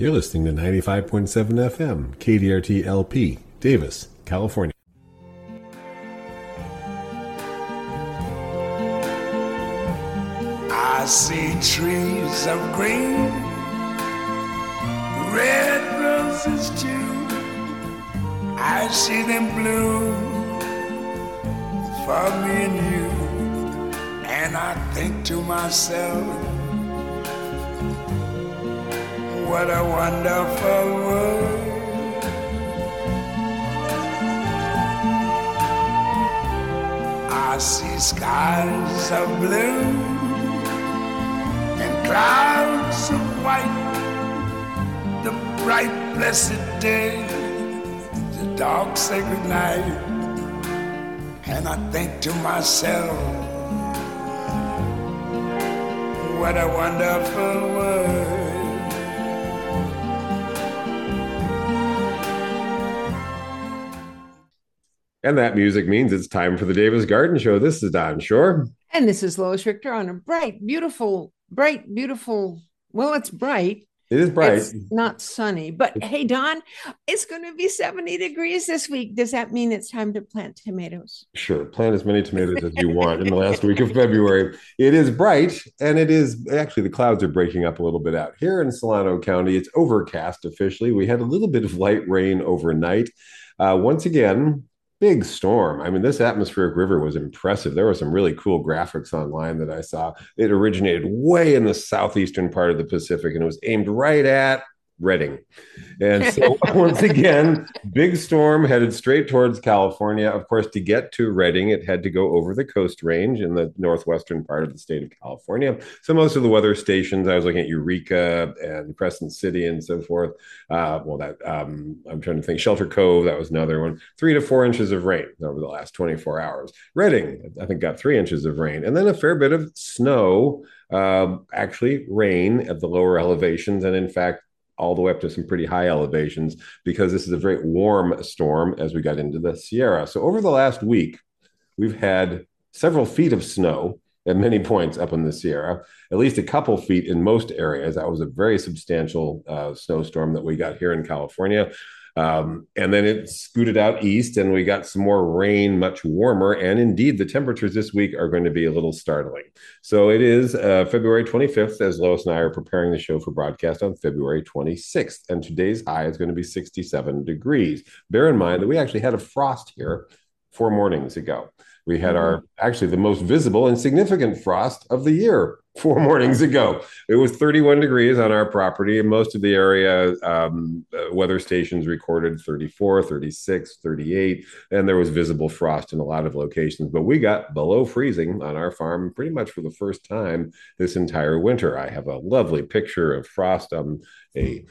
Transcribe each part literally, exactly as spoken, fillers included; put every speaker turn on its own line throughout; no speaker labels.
You're listening to ninety-five point seven F M, K D R T L P, Davis, California.
I see trees of green, red roses too. I see them bloom for me and you. And I think to myself, what a wonderful world. I see skies of blue and clouds of white, the bright blessed day, the dark sacred night. And I think to myself, what a wonderful world.
And that music means it's time for the Davis Garden Show. This is Don Shore.
And this is Lois Richter on a bright, beautiful, bright, beautiful, well, it's bright.
It is bright.
It's not sunny. But hey, Don, it's going to be seventy degrees this week. Does that mean it's time to plant tomatoes?
Sure. Plant as many tomatoes as you want in the last week of February. It is bright, and it is actually the clouds are breaking up a little bit out here in Solano County. It's overcast officially. We had a little bit of light rain overnight. Uh, once again, big storm. I mean, this atmospheric river was impressive. There were some really cool graphics online that I saw. It originated way in the southeastern part of the Pacific, and it was aimed right at Redding. And so once again, big storm headed straight towards California. Of course, to get to Redding, it had to go over the Coast Range in the northwestern part of the state of California. So most of the weather stations, I was looking at Eureka and Crescent City and so forth. Uh, well, that um, I'm trying to think. Shelter Cove, that was another one. Three to four inches of rain over the last twenty-four hours. Redding, I think, got three inches of rain. And then a fair bit of snow, uh, actually rain at the lower elevations. And in fact, all the way up to some pretty high elevations, because this is a very warm storm as we got into the Sierra. So over the last week, we've had several feet of snow at many points up in the Sierra, at least a couple feet in most areas. That was a very substantial uh, snowstorm that we got here in California. Um, and then it scooted out east and we got some more rain, much warmer. And indeed, the temperatures this week are going to be a little startling. So it is uh, February twenty-fifth, as Lois and I are preparing the show for broadcast on February twenty-sixth. And today's high is going to be sixty-seven degrees. Bear in mind that we actually had a frost here four mornings ago. We had our actually the most visible and significant frost of the year four mornings ago. It was thirty-one degrees on our property, and most of the area um, uh, weather stations recorded thirty-four, thirty-six, thirty-eight, and there was visible frost in a lot of locations. But we got below freezing on our farm pretty much for the first time this entire winter. I have a lovely picture of frost on a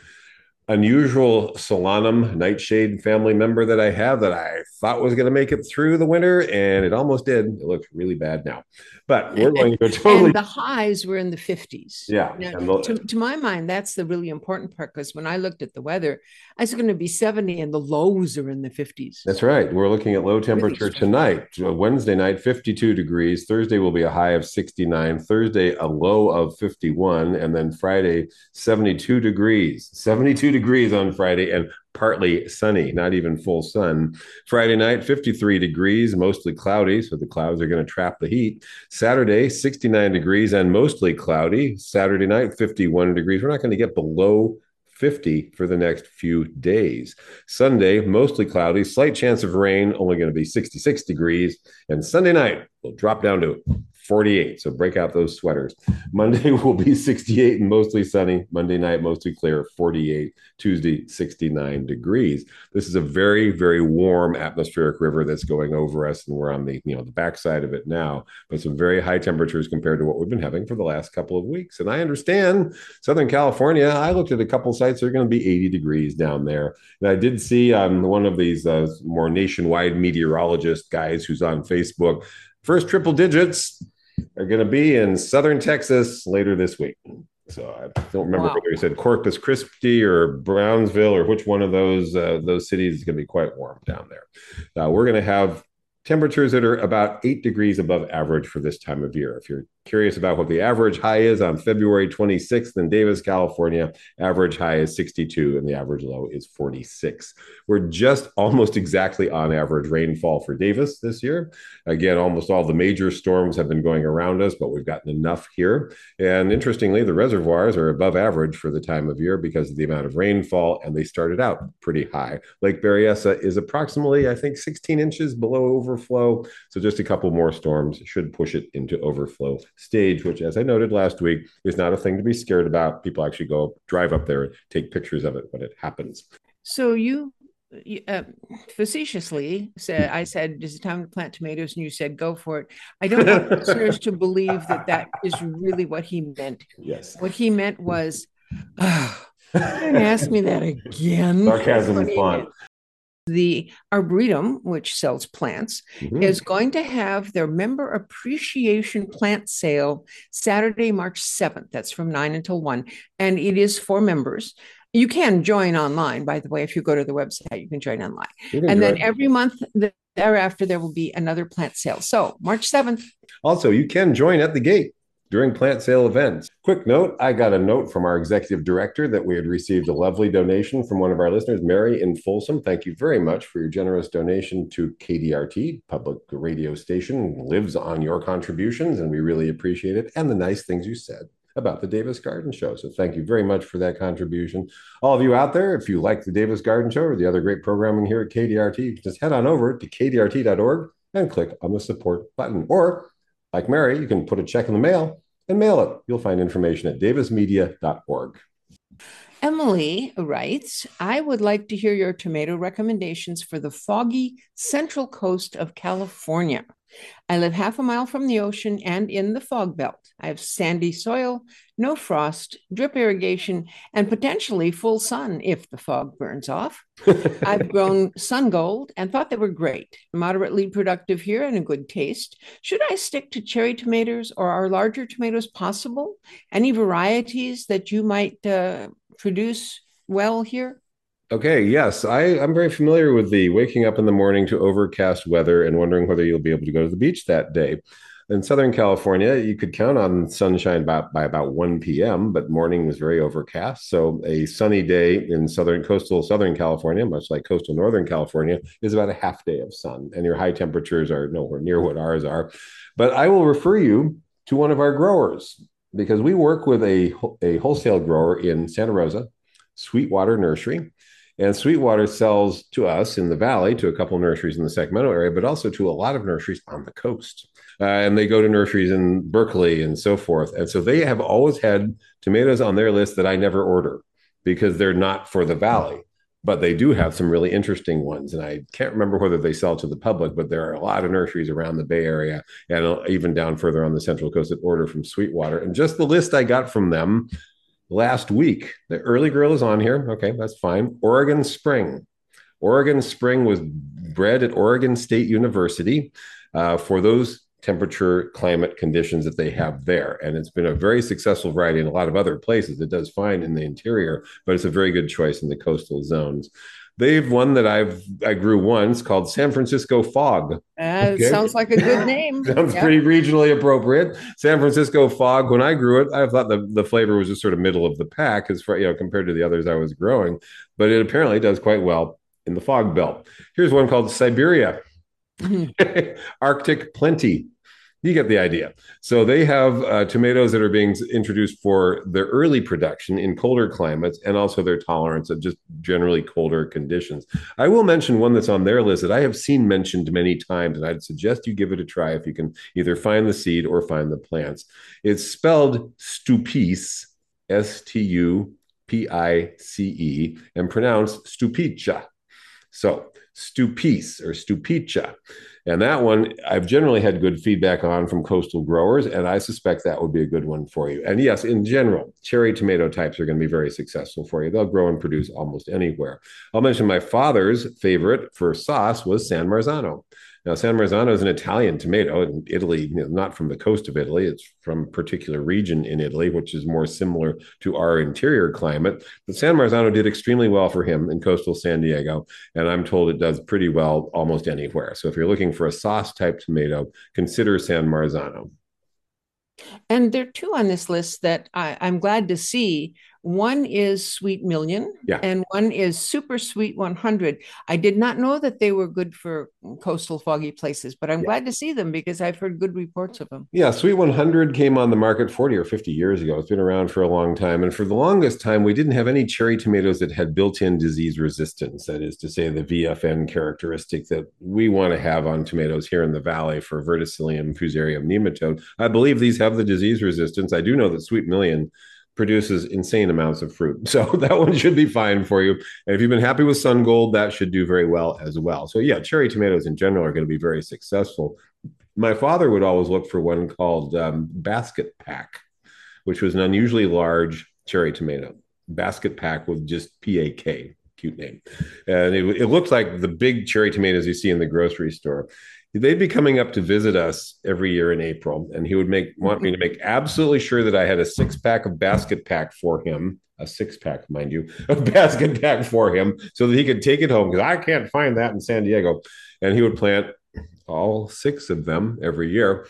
unusual Solanum nightshade family member that I have that I thought was going to make it through the winter, and it almost did. It looks really bad now, but we're going to go totally.
And the highs were in the fifties.
Yeah.
Now,
the...
to, to my mind, that's the really important part, because when I looked at the weather, I was going to be seventy and the lows are in the fifties.
That's right. We're looking at low temperature really tonight. Wednesday night, fifty-two degrees. Thursday will be a high of sixty-nine. Thursday, a low of fifty-one. And then Friday, seventy-two degrees. seventy-two degrees on Friday and partly sunny, not even full sun. Friday night, fifty-three degrees, mostly cloudy, so the clouds are going to trap the heat. Saturday, sixty-nine degrees and mostly cloudy. Saturday night, fifty-one degrees. We're not going to get below fifty for the next few days. Sunday, mostly cloudy, slight chance of rain, only going to be sixty-six degrees. And Sunday night, we'll drop down to forty-eight. So break out those sweaters. Monday will be sixty-eight and mostly sunny. Monday night, mostly clear, forty-eight. Tuesday, sixty-nine degrees. This is a very, very warm atmospheric river that's going over us, and we're on the, you know, the backside of it now, but some very high temperatures compared to what we've been having for the last couple of weeks. And I understand Southern California, I looked at a couple sites that are going to be eighty degrees down there. And I did see on um, one of these uh, more nationwide meteorologist guys who's on Facebook, first triple digits are going to be in Southern Texas later this week. So I don't remember wow. whether he said Corpus Christi or Brownsville or which one of those uh, those cities is going to be quite warm down there. Uh, we're going to have temperatures that are about eight degrees above average for this time of year. If you're Curious about what the average high is on February twenty-sixth in Davis, California. Average high is sixty-two and the average low is forty-six. We're just almost exactly on average rainfall for Davis this year. Again, almost all the major storms have been going around us, but we've gotten enough here. And interestingly, the reservoirs are above average for the time of year because of the amount of rainfall, and they started out pretty high. Lake Berryessa is approximately, I think, sixteen inches below overflow. So just a couple more storms should push it into overflow stage, which, as I noted last week, is not a thing to be scared about. People actually go drive up there and take pictures of it when it happens.
So you uh, facetiously said, I said, is it time to plant tomatoes? And you said, go for it. I don't want listeners to believe that that is really what he meant.
Yes.
What he meant was, oh, don't ask me that again.
Sarcasm is fun.
The Arboretum, which sells plants, mm-hmm. is going to have their member appreciation plant sale Saturday, March seventh. That's from nine until one. And it is for members. You can join online, by the way. If you go to the website, you can join online. Can and join. Then every month thereafter, there will be another plant sale. So March seventh. Also,
you can join at the gate during plant sale events. Quick note, I got a note from our executive director that we had received a lovely donation from one of our listeners, Mary in Folsom. Thank you very much for your generous donation to K D R T, public radio station, lives on your contributions, and we really appreciate it, and the nice things you said about the Davis Garden Show. So thank you very much for that contribution. All of you out there, if you like the Davis Garden Show or the other great programming here at K D R T, you can just head on over to K D R T dot org and click on the support button. Or, like Mary, you can put a check in the mail and mail it. You'll find information at davis media dot org.
Emily writes, I would like to hear your tomato recommendations for the foggy central coast of California. I live half a mile from the ocean and in the fog belt. I have sandy soil, no frost, drip irrigation, and potentially full sun if the fog burns off. I've grown sun gold and thought they were great, moderately productive here and a good taste. Should I stick to cherry tomatoes or are larger tomatoes possible? Any varieties that you might uh, produce well here?
Okay, yes, I, I'm very familiar with the waking up in the morning to overcast weather and wondering whether you'll be able to go to the beach that day. In Southern California, you could count on sunshine about, by about one p.m., but morning was very overcast. So a sunny day in southern coastal Southern California, much like coastal Northern California, is about a half day of sun, and your high temperatures are nowhere near what ours are. But I will refer you to one of our growers because we work with a, a wholesale grower in Santa Rosa, Sweetwater Nursery. And Sweetwater sells to us in the valley, to a couple of nurseries in the Sacramento area, but also to a lot of nurseries on the coast. Uh, and they go to nurseries in Berkeley and so forth. And so they have always had tomatoes on their list that I never order because they're not for the valley. But they do have some really interesting ones. And I can't remember whether they sell to the public, but there are a lot of nurseries around the Bay Area and even down further on the Central Coast that order from Sweetwater. And just the list I got from them last week, the early girl is on here. Okay, that's fine. Oregon Spring. Oregon Spring was bred at Oregon State University uh, for those temperature climate conditions that they have there. And it's been a very successful variety in a lot of other places. It does fine in the interior, but it's a very good choice in the coastal zones. They've one that I've I grew once called San Francisco Fog.
Uh, okay. Sounds like a good name.
Sounds yep. pretty regionally appropriate. San Francisco Fog. When I grew it, I thought the, the flavor was just sort of middle of the pack, as far, you know, compared to the others I was growing. But it apparently does quite well in the fog belt. Here's one called Siberia. Mm-hmm. Arctic Plenty. You get the idea. So they have uh, tomatoes that are being introduced for their early production in colder climates and also their tolerance of just generally colder conditions. I will mention one that's on their list that I have seen mentioned many times, and I'd suggest you give it a try if you can either find the seed or find the plants. It's spelled Stupice, S T U P I C E, and pronounced Stupicia. So Stupice or Stupicia. And that one, I've generally had good feedback on from coastal growers, and I suspect that would be a good one for you. And yes, in general, cherry tomato types are going to be very successful for you. They'll grow and produce almost anywhere. I'll mention my father's favorite for sauce was San Marzano. Now, San Marzano is an Italian tomato in Italy, you know, not from the coast of Italy. It's from a particular region in Italy, which is more similar to our interior climate. But San Marzano did extremely well for him in coastal San Diego, and I'm told it does pretty well almost anywhere. So if you're looking for a sauce-type tomato, consider San Marzano.
And there are two on this list that I, I'm glad to see. One is Sweet Million
Yeah.
and one is Super Sweet one hundred. I did not know that they were good for coastal foggy places, but I'm glad to see them because I've heard good reports of them.
Yeah, Sweet one hundred came on the market forty or fifty years ago. It's been around for a long time. And for the longest time, we didn't have any cherry tomatoes that had built in disease resistance. That is to say, the V F N characteristic that we want to have on tomatoes here in the valley for Verticillium fusarium nematode. I believe these have the disease resistance. I do know that Sweet Million produces insane amounts of fruit. So that one should be fine for you. And if you've been happy with Sun Gold, that should do very well as well. So yeah, cherry tomatoes in general are going to be very successful. My father would always look for one called um, Basket Pack, which was an unusually large cherry tomato. Basket Pack with just P A K, cute name. And it, it looked like the big cherry tomatoes you see in the grocery store. They'd be coming up to visit us every year in April, and he would make want me to make absolutely sure that I had a six pack of Basket Pack for him, a six pack, mind you, of Basket Pack for him, so that he could take it home because I can't find that in San Diego. And he would plant all six of them every year.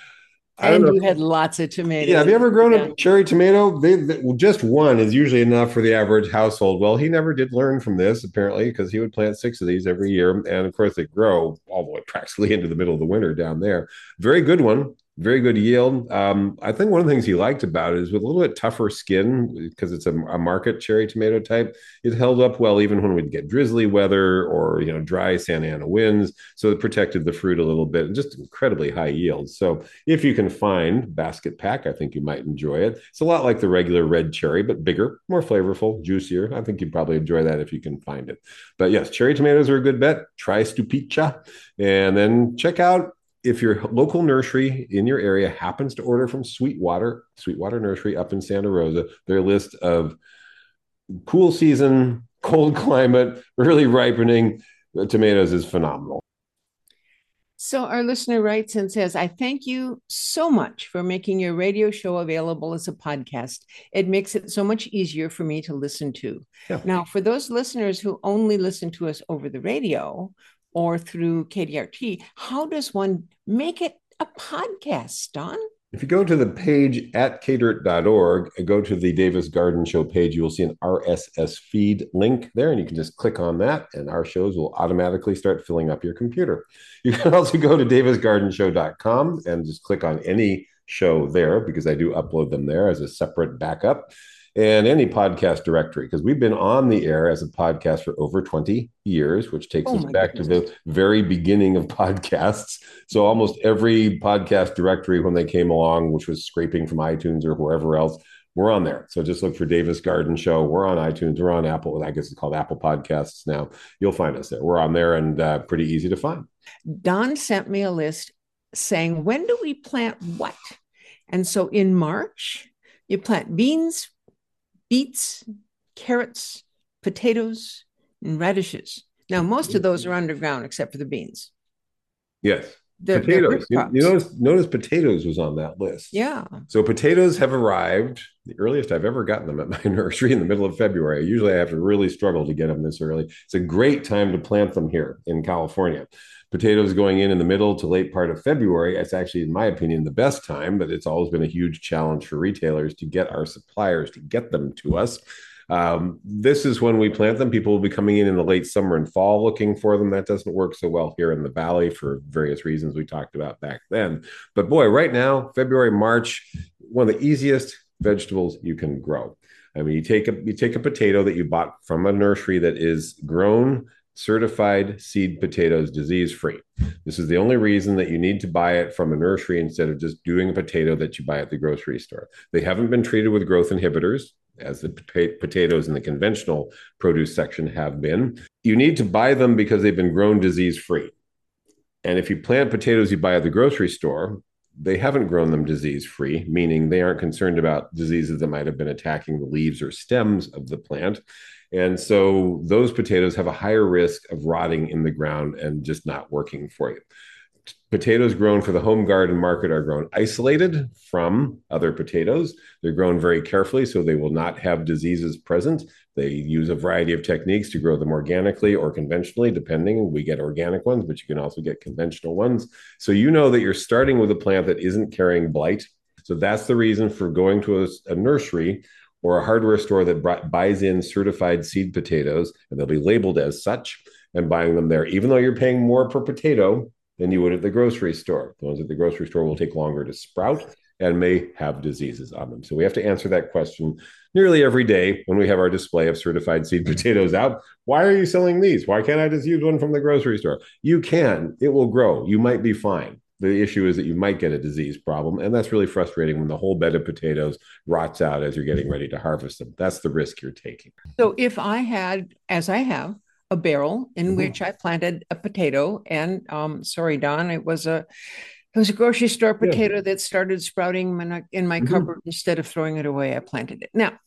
I and you had lots of tomatoes.
Yeah, have you ever grown yeah. a cherry tomato? They, they, well, just one is usually enough for the average household. Well, he never did learn from this, apparently, because he would plant six of these every year. And of course, they grow all the way practically into the middle of the winter down there. Very good one. Very good yield. Um, I think one of the things he liked about it is with a little bit tougher skin, because it's a, a market cherry tomato type, it held up well even when we'd get drizzly weather or, you know, dry Santa Ana winds. So it protected the fruit a little bit and just incredibly high yields. So if you can find Basket Pack, I think you might enjoy it. It's a lot like the regular red cherry, but bigger, more flavorful, juicier. I think you'd probably enjoy that if you can find it. But yes, cherry tomatoes are a good bet. Try Stupicia and then check out if your local nursery in your area happens to order from Sweetwater, Sweetwater Nursery up in Santa Rosa, their list of cool season, cold climate, early ripening tomatoes is phenomenal.
So our listener writes and says, I thank you so much for making your radio show available as a podcast. It makes it so much easier for me to listen to. Yeah. Now, for those listeners who only listen to us over the radio or through K D R T, how does one make it a podcast, Don?
If you go to the page at k dirt dot org and go to the Davis Garden Show page, you will see an R S S feed link there, and you can just click on that, and our shows will automatically start filling up your computer. You can also go to davis garden show dot com and just click on any show there, because I do upload them there as a separate backup. And any podcast directory, because we've been on the air as a podcast for over twenty years, which takes oh us back goodness. to the very beginning of podcasts. So almost every podcast directory when they came along, which was scraping from iTunes or wherever else, we're on there. So just look for Davis Garden Show. We're on iTunes. We're on Apple. I guess it's called Apple Podcasts now. You'll find us there. We're on there and uh, pretty easy to find.
Don sent me a list saying, when do we plant what? And so in March, you plant beans, beets, carrots, potatoes, and radishes. Now, most of those are underground except for the beans.
Yes.
They're,
potatoes.
They're
you, you notice, notice potatoes was on that list.
Yeah.
So potatoes have arrived. The earliest I've ever gotten them at my nursery in the middle of February. Usually I have to really struggle to get them this early. It's a great time to plant them here in California. Potatoes going in in the middle to late part of February. It's actually, in my opinion, the best time, but it's always been a huge challenge for retailers to get our suppliers to get them to us. Um, this is when we plant them. People will be coming in in the late summer and fall looking for them. That doesn't work so well here in the valley for various reasons we talked about back then. But boy, right now, February, March, one of the easiest vegetables you can grow. I mean, you take a you take a potato that you bought from a nursery that is grown, certified seed potatoes, disease-free. This is the only reason that you need to buy it from a nursery instead of just doing a potato that you buy at the grocery store. They haven't been treated with growth inhibitors, as the potatoes in the conventional produce section have been. You need to buy them because they've been grown disease-free. And if you plant potatoes you buy at the grocery store, they haven't grown them disease-free, meaning they aren't concerned about diseases that might have been attacking the leaves or stems of the plant. And so those potatoes have a higher risk of rotting in the ground and just not working for you. Potatoes grown for the home garden market are grown isolated from other potatoes. They're grown very carefully, so they will not have diseases present. They use a variety of techniques to grow them organically or conventionally, depending. We get organic ones, but you can also get conventional ones. So you know that you're starting with a plant that isn't carrying blight. So that's the reason for going to a, a nursery or a hardware store that buys in certified seed potatoes, and they'll be labeled as such, and buying them there, even though you're paying more per potato than you would at the grocery store. The ones at the grocery store will take longer to sprout and may have diseases on them. So we have to answer that question nearly every day when we have our display of certified seed potatoes out. Why are you selling these? Why can't I just use one from the grocery store? You can. It will grow. You might be fine. The issue is that you might get a disease problem, and that's really frustrating when the whole bed of potatoes rots out as you're getting ready to harvest them. That's the risk you're taking.
So if I had, as I have, a barrel in mm-hmm. which I planted a potato, and um, sorry, Don, it was a it was a grocery store potato yeah. that started sprouting in my, in my mm-hmm. cupboard. Instead of throwing it away, I planted it. Now,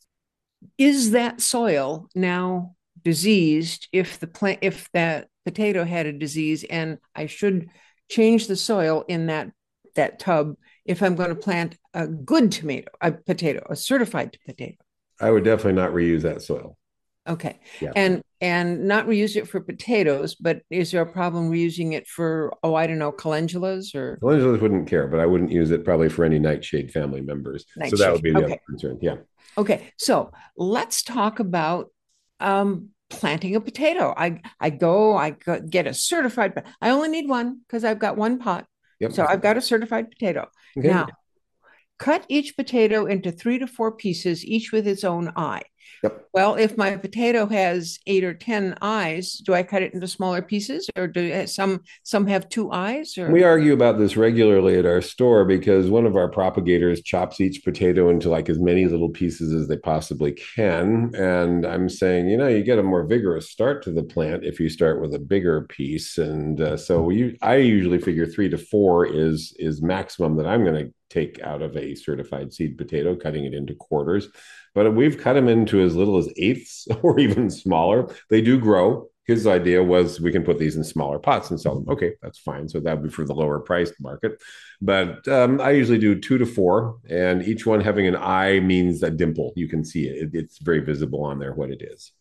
is that soil now diseased if the plant if that potato had a disease, and I should change the soil in that that tub if I'm going to plant a good tomato, a potato, a certified potato?
I would definitely not reuse that soil.
Okay. Yeah. And and not reuse it for potatoes, but is there a problem reusing it for, oh, I don't know, calendulas or?
Calendulas wouldn't care, but I wouldn't use it probably for any nightshade family members. Nightshade. So that would be the okay. other concern. Yeah.
Okay. So let's talk about um, planting a potato. I, I go, I go, get a certified, but I only need one because I've got one pot. Yep. So I've got a certified potato. Okay. Now, cut each potato into three to four pieces, each with its own eye.
Yep.
Well, if my potato has eight or ten eyes, do I cut it into smaller pieces, or do some some have two eyes? Or?
We argue about this regularly at our store because one of our propagators chops each potato into like as many little pieces as they possibly can. And I'm saying, you know, you get a more vigorous start to the plant if you start with a bigger piece. And uh, so we, I usually figure three to four is is maximum that I'm going to take out of a certified seed potato, cutting it into quarters. But we've cut them into as little as eighths or even smaller. They do grow. His idea was we can put these in smaller pots and sell them. Okay, that's fine. So that would be for the lower priced market. But um, I usually do two to four, and each one having an eye means a dimple. You can see it. it it's very visible on there what it is.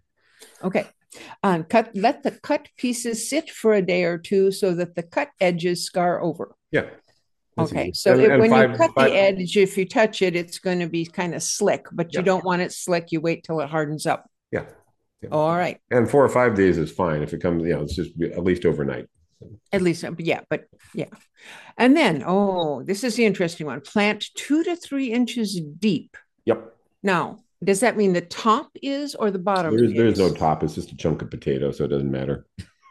Okay. Um, cut. Let the cut pieces sit for a day or two so that the cut edges scar over.
Yeah.
Okay, so and, if, and when five, you cut five, the edge, if you touch it, it's going to be kind of slick, but you yeah. don't want it slick. You wait till it hardens up.
Yeah. yeah.
All right.
And four or five days is fine if it comes, you know, it's just at least overnight.
At least, yeah, but yeah. And then, oh, this is the interesting one. Plant two to three inches deep.
Yep.
Now, does that mean the top is or the bottom
there's,
is?
There's no top. It's just a chunk of potato, so it doesn't matter.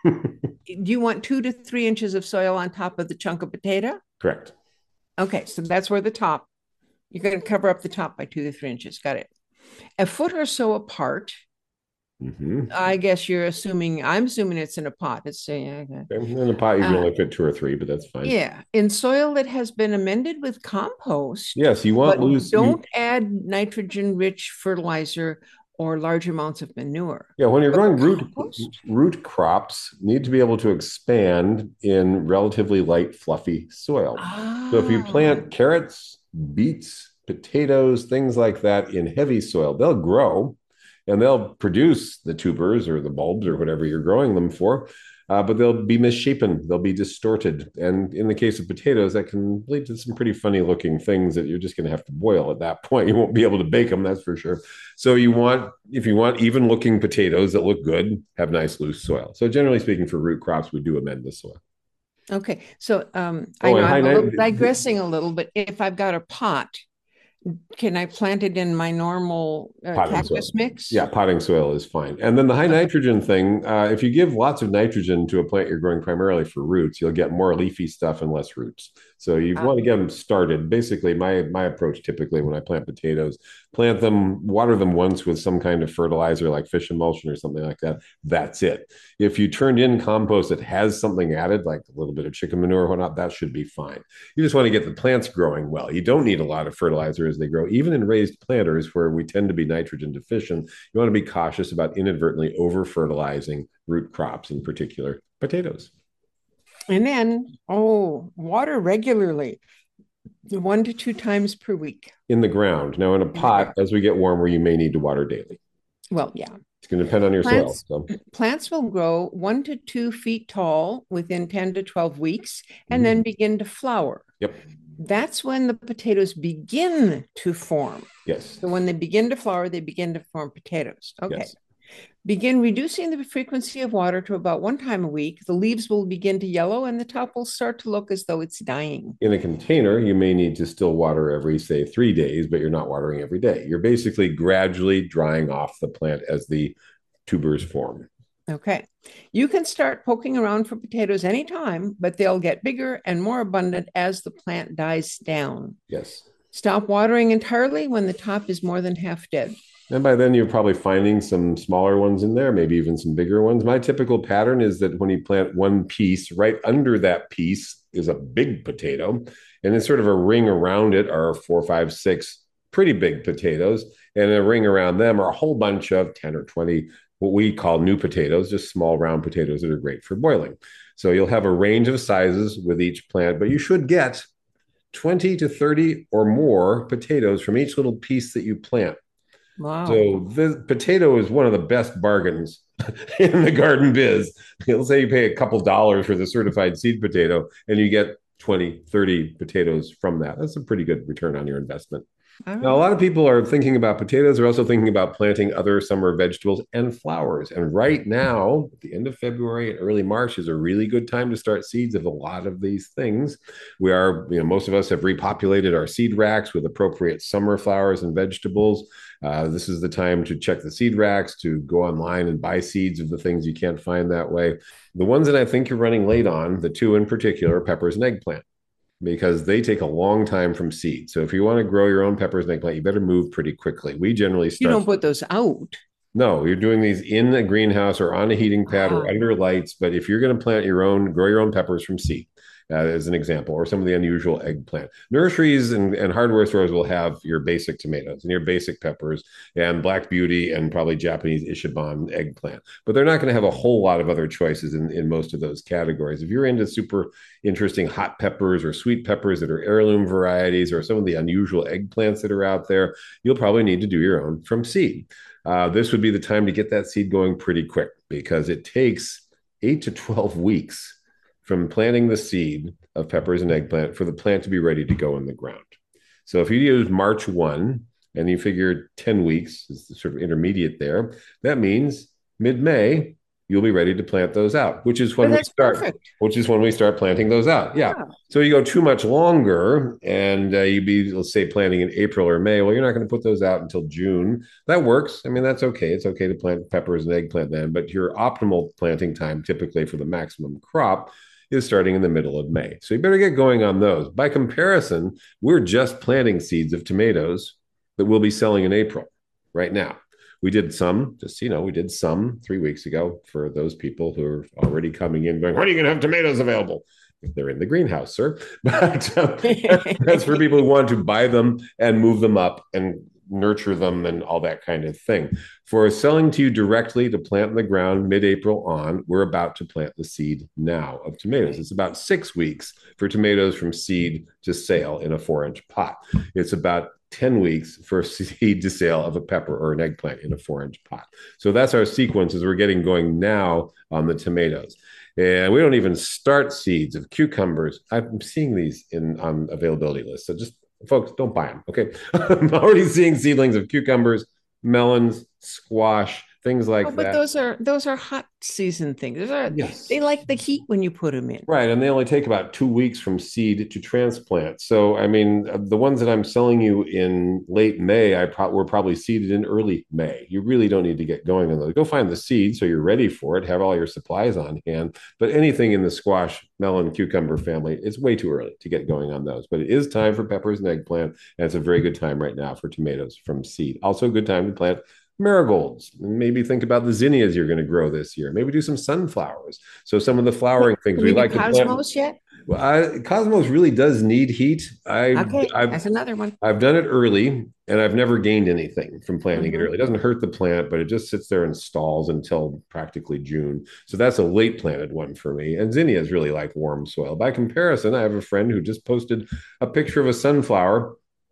Do you want two to three inches of soil on top of the chunk of potato?
Correct.
Okay, so that's where the top, you're going to cover up the top by two to three inches. Got it. A foot or so apart. Mm-hmm. I guess you're assuming, I'm assuming it's in a pot. It's yeah, okay.
In a pot, you can uh, only fit two or three, but that's fine.
Yeah. In soil that has been amended with compost.
Yes, you want loose.
Don't
you...
add nitrogen-rich fertilizer or large amounts of manure.
Yeah, when you're growing root root crops, need to be able to expand in relatively light, fluffy soil. Ah. So if you plant carrots, beets, potatoes, things like that in heavy soil, they'll grow and they'll produce the tubers or the bulbs or whatever you're growing them for, uh, but they'll be misshapen, they'll be distorted. And in the case of potatoes, that can lead to some pretty funny looking things that you're just going to have to boil at that point. You won't be able to bake them, that's for sure. So you want, if you want even looking potatoes that look good, have nice loose soil. So generally speaking, for root crops, we do amend the soil.
Okay. So um, I oh, know I'm a little digressing a little, but if I've got a pot, can I plant it in my normal uh, cactus
soil.
mix?
Yeah, potting soil is fine. And then the high nitrogen thing, uh, if you give lots of nitrogen to a plant you're growing primarily for roots, you'll get more leafy stuff and less roots. So you ah. want to get them started. Basically, my my approach typically when I plant potatoes, plant them, water them once with some kind of fertilizer like fish emulsion or something like that. That's it. If you turned in compost that has something added, like a little bit of chicken manure or whatnot, that should be fine. You just want to get the plants growing well. You don't need a lot of fertilizer as they grow. Even in raised planters where we tend to be nitrogen deficient, you want to be cautious about inadvertently over-fertilizing root crops, in particular potatoes.
And then, oh, water regularly, one to two times per week.
In the ground. Now, in a pot, as we get warmer, you may need to water daily.
Well, yeah.
It's going to depend on your
plants,
soil. So.
Plants will grow one to two feet tall within ten to twelve weeks and mm-hmm. then begin to flower.
Yep.
That's when the potatoes begin to form.
Yes.
So when they begin to flower, they begin to form potatoes. Okay.
Yes.
Begin reducing the frequency of water to about one time a week. The leaves will begin to yellow and the top will start to look as though it's dying.
In a container, you may need to still water every, say, three days, but you're not watering every day. You're basically gradually drying off the plant as the tubers form.
Okay. You can start poking around for potatoes anytime, but they'll get bigger and more abundant as the plant dies down.
Yes.
Stop watering entirely when the top is more than half dead.
And by then, you're probably finding some smaller ones in there, maybe even some bigger ones. My typical pattern is that when you plant one piece, right under that piece is a big potato. And then sort of a ring around it are four, five, six pretty big potatoes. And a ring around them are a whole bunch of ten or twenty, what we call new potatoes, just small round potatoes that are great for boiling. So you'll have a range of sizes with each plant, but you should get twenty to thirty or more potatoes from each little piece that you plant.
Wow.
So the potato is one of the best bargains in the garden biz. Let's say you pay a couple dollars for the certified seed potato and you get twenty, thirty potatoes from that. That's a pretty good return on your investment.
All right.
Now, a lot of people are thinking about potatoes. They're also thinking about planting other summer vegetables and flowers. And right now, at the end of February and early March is a really good time to start seeds of a lot of these things. We are, you know, most of us have repopulated our seed racks with appropriate summer flowers and vegetables. Uh, this is the time to check the seed racks, to go online and buy seeds of the things you can't find that way. The ones that I think you're running late on, the two in particular, peppers and eggplant, because they take a long time from seed. So if you want to grow your own peppers and eggplant, you better move pretty quickly. We generally start.
You don't put those out.
No, you're doing these in a greenhouse or on a heating pad or under lights. But if you're going to plant your own, grow your own peppers from seed, uh, as an example, or some of the unusual eggplant. Nurseries and, and hardware stores will have your basic tomatoes and your basic peppers and Black Beauty and probably Japanese Ichiban eggplant. But they're not going to have a whole lot of other choices in, in most of those categories. If you're into super interesting hot peppers or sweet peppers that are heirloom varieties or some of the unusual eggplants that are out there, you'll probably need to do your own from seed. Uh, this would be the time to get that seed going pretty quick because it takes eight to twelve weeks from planting the seed of peppers and eggplant for the plant to be ready to go in the ground. So if you use March first and you figure ten weeks is the sort of intermediate there, that means mid-May, you'll be ready to plant those out, which is when we start, perfect. which is when we start planting those out. Yeah. yeah. So you go too much longer and uh, you'd be, let's say, planting in April or May. Well, you're not going to put those out until June. That works. I mean, that's okay. It's okay to plant peppers and eggplant then, but your optimal planting time, typically for the maximum crop, is starting in the middle of May. So you better get going on those. By comparison, we're just planting seeds of tomatoes that we'll be selling in April right now. We did some, just, you know, we did some three weeks ago for those people who are already coming in going, when are you going to have tomatoes available? They're in the greenhouse, sir. But uh, that's for people who want to buy them and move them up and nurture them and all that kind of thing. For selling to you directly to plant in the ground mid-April on, we're about to plant the seed now of tomatoes. It's about six weeks for tomatoes from seed to sale in a four-inch pot. It's about ten weeks for seed to sale of a pepper or an eggplant in a four-inch pot. So that's our sequence as we're getting going now on the tomatoes. And we don't even start seeds of cucumbers. I'm seeing these in on availability lists. So just, folks, don't buy them, okay? I'm already seeing seedlings of cucumbers, melons, squash, things like
oh, but
that.
But those are those are hot season things. Those are, yes. They like the heat when you put them in.
Right, and they only take about two weeks from seed to transplant. So, I mean, the ones that I'm selling you in late May, I pro- were probably seeded in early May. You really don't need to get going on those. Go find the seed so you're ready for it, have all your supplies on hand. But anything in the squash, melon, cucumber family, it's way too early to get going on those. But it is time for peppers and eggplant, and it's a very good time right now for tomatoes from seed. Also a good time to plant marigolds. Maybe think about the zinnias you're going to grow this year. Maybe do some sunflowers. So some of the flowering things
we
like
Cosmos to plant. Yet?
Well, I, Cosmos really does need heat. I,
okay,
I've,
that's another one.
I've done it early, and I've never gained anything from planting
mm-hmm.
it early. It doesn't hurt the plant, but it just sits there and stalls until practically June. So that's a late planted one for me. And zinnias really like warm soil. By comparison, I have a friend who just posted a picture of a sunflower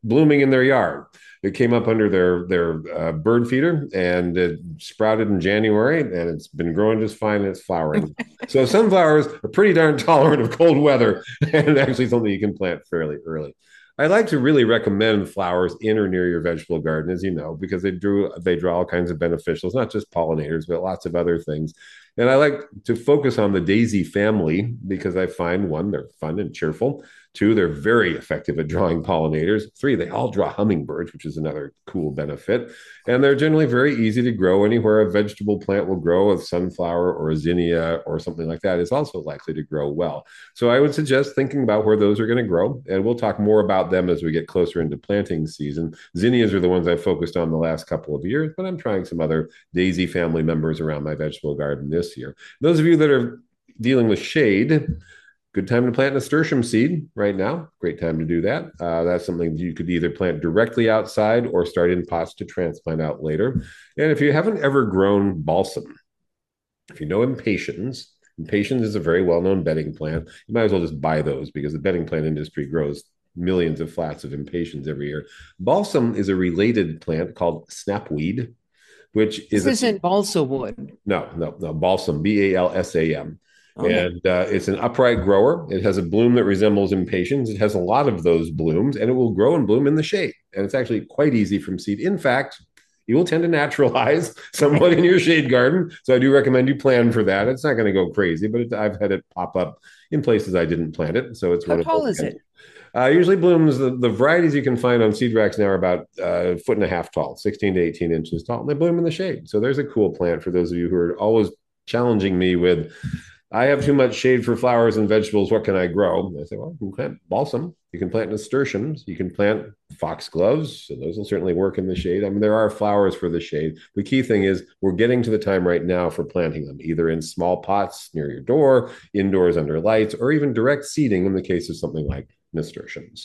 blooming in their yard. It came up under their their uh, bird feeder and it sprouted in January, and it's been growing just fine and it's flowering. So sunflowers are pretty darn tolerant of cold weather and actually something you can plant fairly early. I like to really recommend flowers in or near your vegetable garden, as you know, because they drew they draw all kinds of beneficials, not just pollinators, but lots of other things. And I like to focus on the daisy family because I find one, they're fun and cheerful. Two, they're very effective at drawing pollinators. Three, they all draw hummingbirds, which is another cool benefit. And they're generally very easy to grow. Anywhere a vegetable plant will grow, a sunflower or a zinnia or something like that is also likely to grow well. So I would suggest thinking about where those are going to grow. And we'll talk more about them as we get closer into planting season. Zinnias are the ones I've focused on the last couple of years, but I'm trying some other daisy family members around my vegetable garden this year. Those of you that are dealing with shade, good time to plant nasturtium seed right now. Great time to do that. Uh, that's something you could either plant directly outside or start in pots to transplant out later. And if you haven't ever grown balsam, if you know impatiens, impatiens is a very well-known bedding plant. You might as well just buy those because the bedding plant industry grows millions of flats of impatiens every year. Balsam is a related plant called snapweed, which is
this isn't a, balsa wood.
No, no, no. Balsam, B A L S A M. Okay. And uh, it's an upright grower. It has a bloom that resembles impatiens. It has a lot of those blooms, and it will grow and bloom in the shade. And it's actually quite easy from seed. In fact, you will tend to naturalize somewhat in your shade garden. So I do recommend you plan for that. It's not going to go crazy, but it, I've had it pop up in places I didn't plant it. So it's
how
one
tall
of
is it?
Uh, usually blooms, the, the varieties you can find on seed racks now are about uh, a foot and a half tall, sixteen to eighteen inches tall. And they bloom in the shade. So there's a cool plant for those of you who are always challenging me with, I have too much shade for flowers and vegetables. What can I grow? And I say, well, you can plant balsam. You can plant nasturtiums. You can plant foxgloves. So those will certainly work in the shade. I mean, there are flowers for the shade. The key thing is we're getting to the time right now for planting them, either in small pots near your door, indoors under lights, or even direct seeding in the case of something like nasturtiums.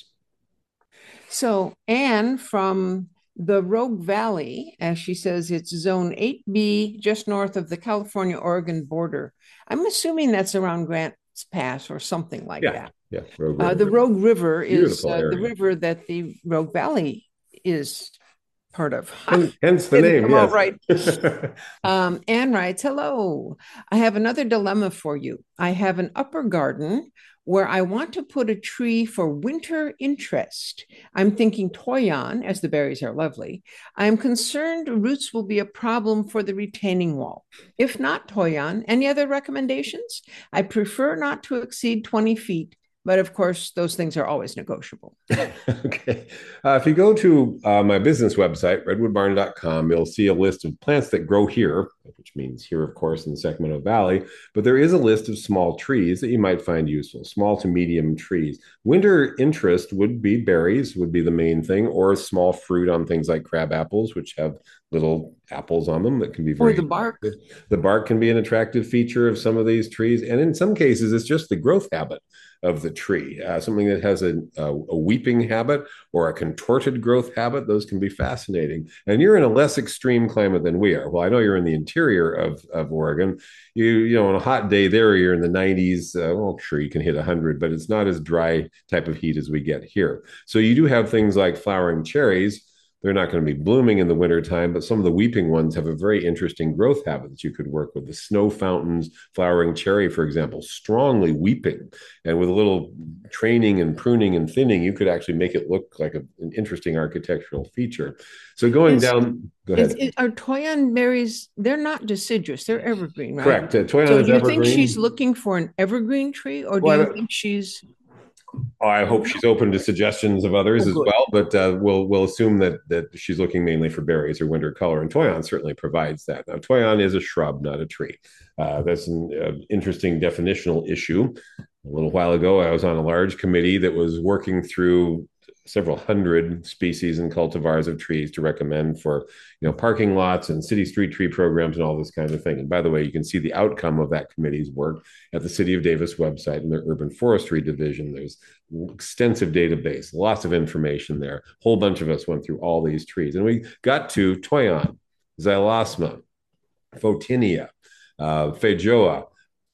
So Anne from the Rogue Valley, as she says, it's zone eight B, just north of the California-Oregon border. I'm assuming that's around Grants Pass or something like
yeah,
that.
Yeah, Rogue
uh, the Rogue River is uh, the
area.
river that the Rogue Valley is part of.
And, hence the name, yes.
Right. um, Anne writes, hello, I have another dilemma for you. I have an upper garden where I want to put a tree for winter interest. I'm thinking toyon, as the berries are lovely. I'm concerned roots will be a problem for the retaining wall. If not toyon, any other recommendations? I prefer not to exceed twenty feet, but of course, those things are always negotiable.
Okay. Uh, if you go to uh, my business website, redwood barn dot com, you'll see a list of plants that grow here, which means here, of course, in the Sacramento Valley. But there is a list of small trees that you might find useful, small to medium trees. Winter interest would be berries, would be the main thing, or small fruit on things like crab apples, which have little apples on them that can be very...
Or the bark.
The bark can be an attractive feature of some of these trees. And in some cases, it's just the growth habit of the tree. Uh, something that has a, a, a weeping habit or a contorted growth habit, those can be fascinating. And you're in a less extreme climate than we are. Well, I know you're in the interior of, of Oregon. You, you know, on a hot day there, you're in the nineties. Uh, well, sure, you can hit one hundred, but it's not as dry type of heat as we get here. So you do have things like flowering cherries. They're not going to be blooming in the wintertime, but some of the weeping ones have a very interesting growth habit that you could work with. The snow fountains, flowering cherry, for example, strongly weeping. And with a little training and pruning and thinning, you could actually make it look like a, an interesting architectural feature. So going it's, down, go ahead.
It, are toyon berries, they're not deciduous, they're evergreen, right?
Correct. Uh, toyon
so
is
do you
evergreen.
think she's looking for an evergreen tree, or do well, you think she's...
Oh, I hope she's open to suggestions of others oh, as well, but uh, we'll we'll assume that that she's looking mainly for berries or winter color, and toyon certainly provides that. Now, toyon is a shrub, not a tree. Uh, that's an uh, interesting definitional issue. A little while ago, I was on a large committee that was working through several hundred species and cultivars of trees to recommend for, you know, parking lots and city street tree programs and all this kind of thing. And by the way, you can see the outcome of that committee's work at the City of Davis website in their urban forestry division. There's extensive database, lots of information there. A whole bunch of us went through all these trees, and we got to toyon, xylosma, photinia, uh, feijoa,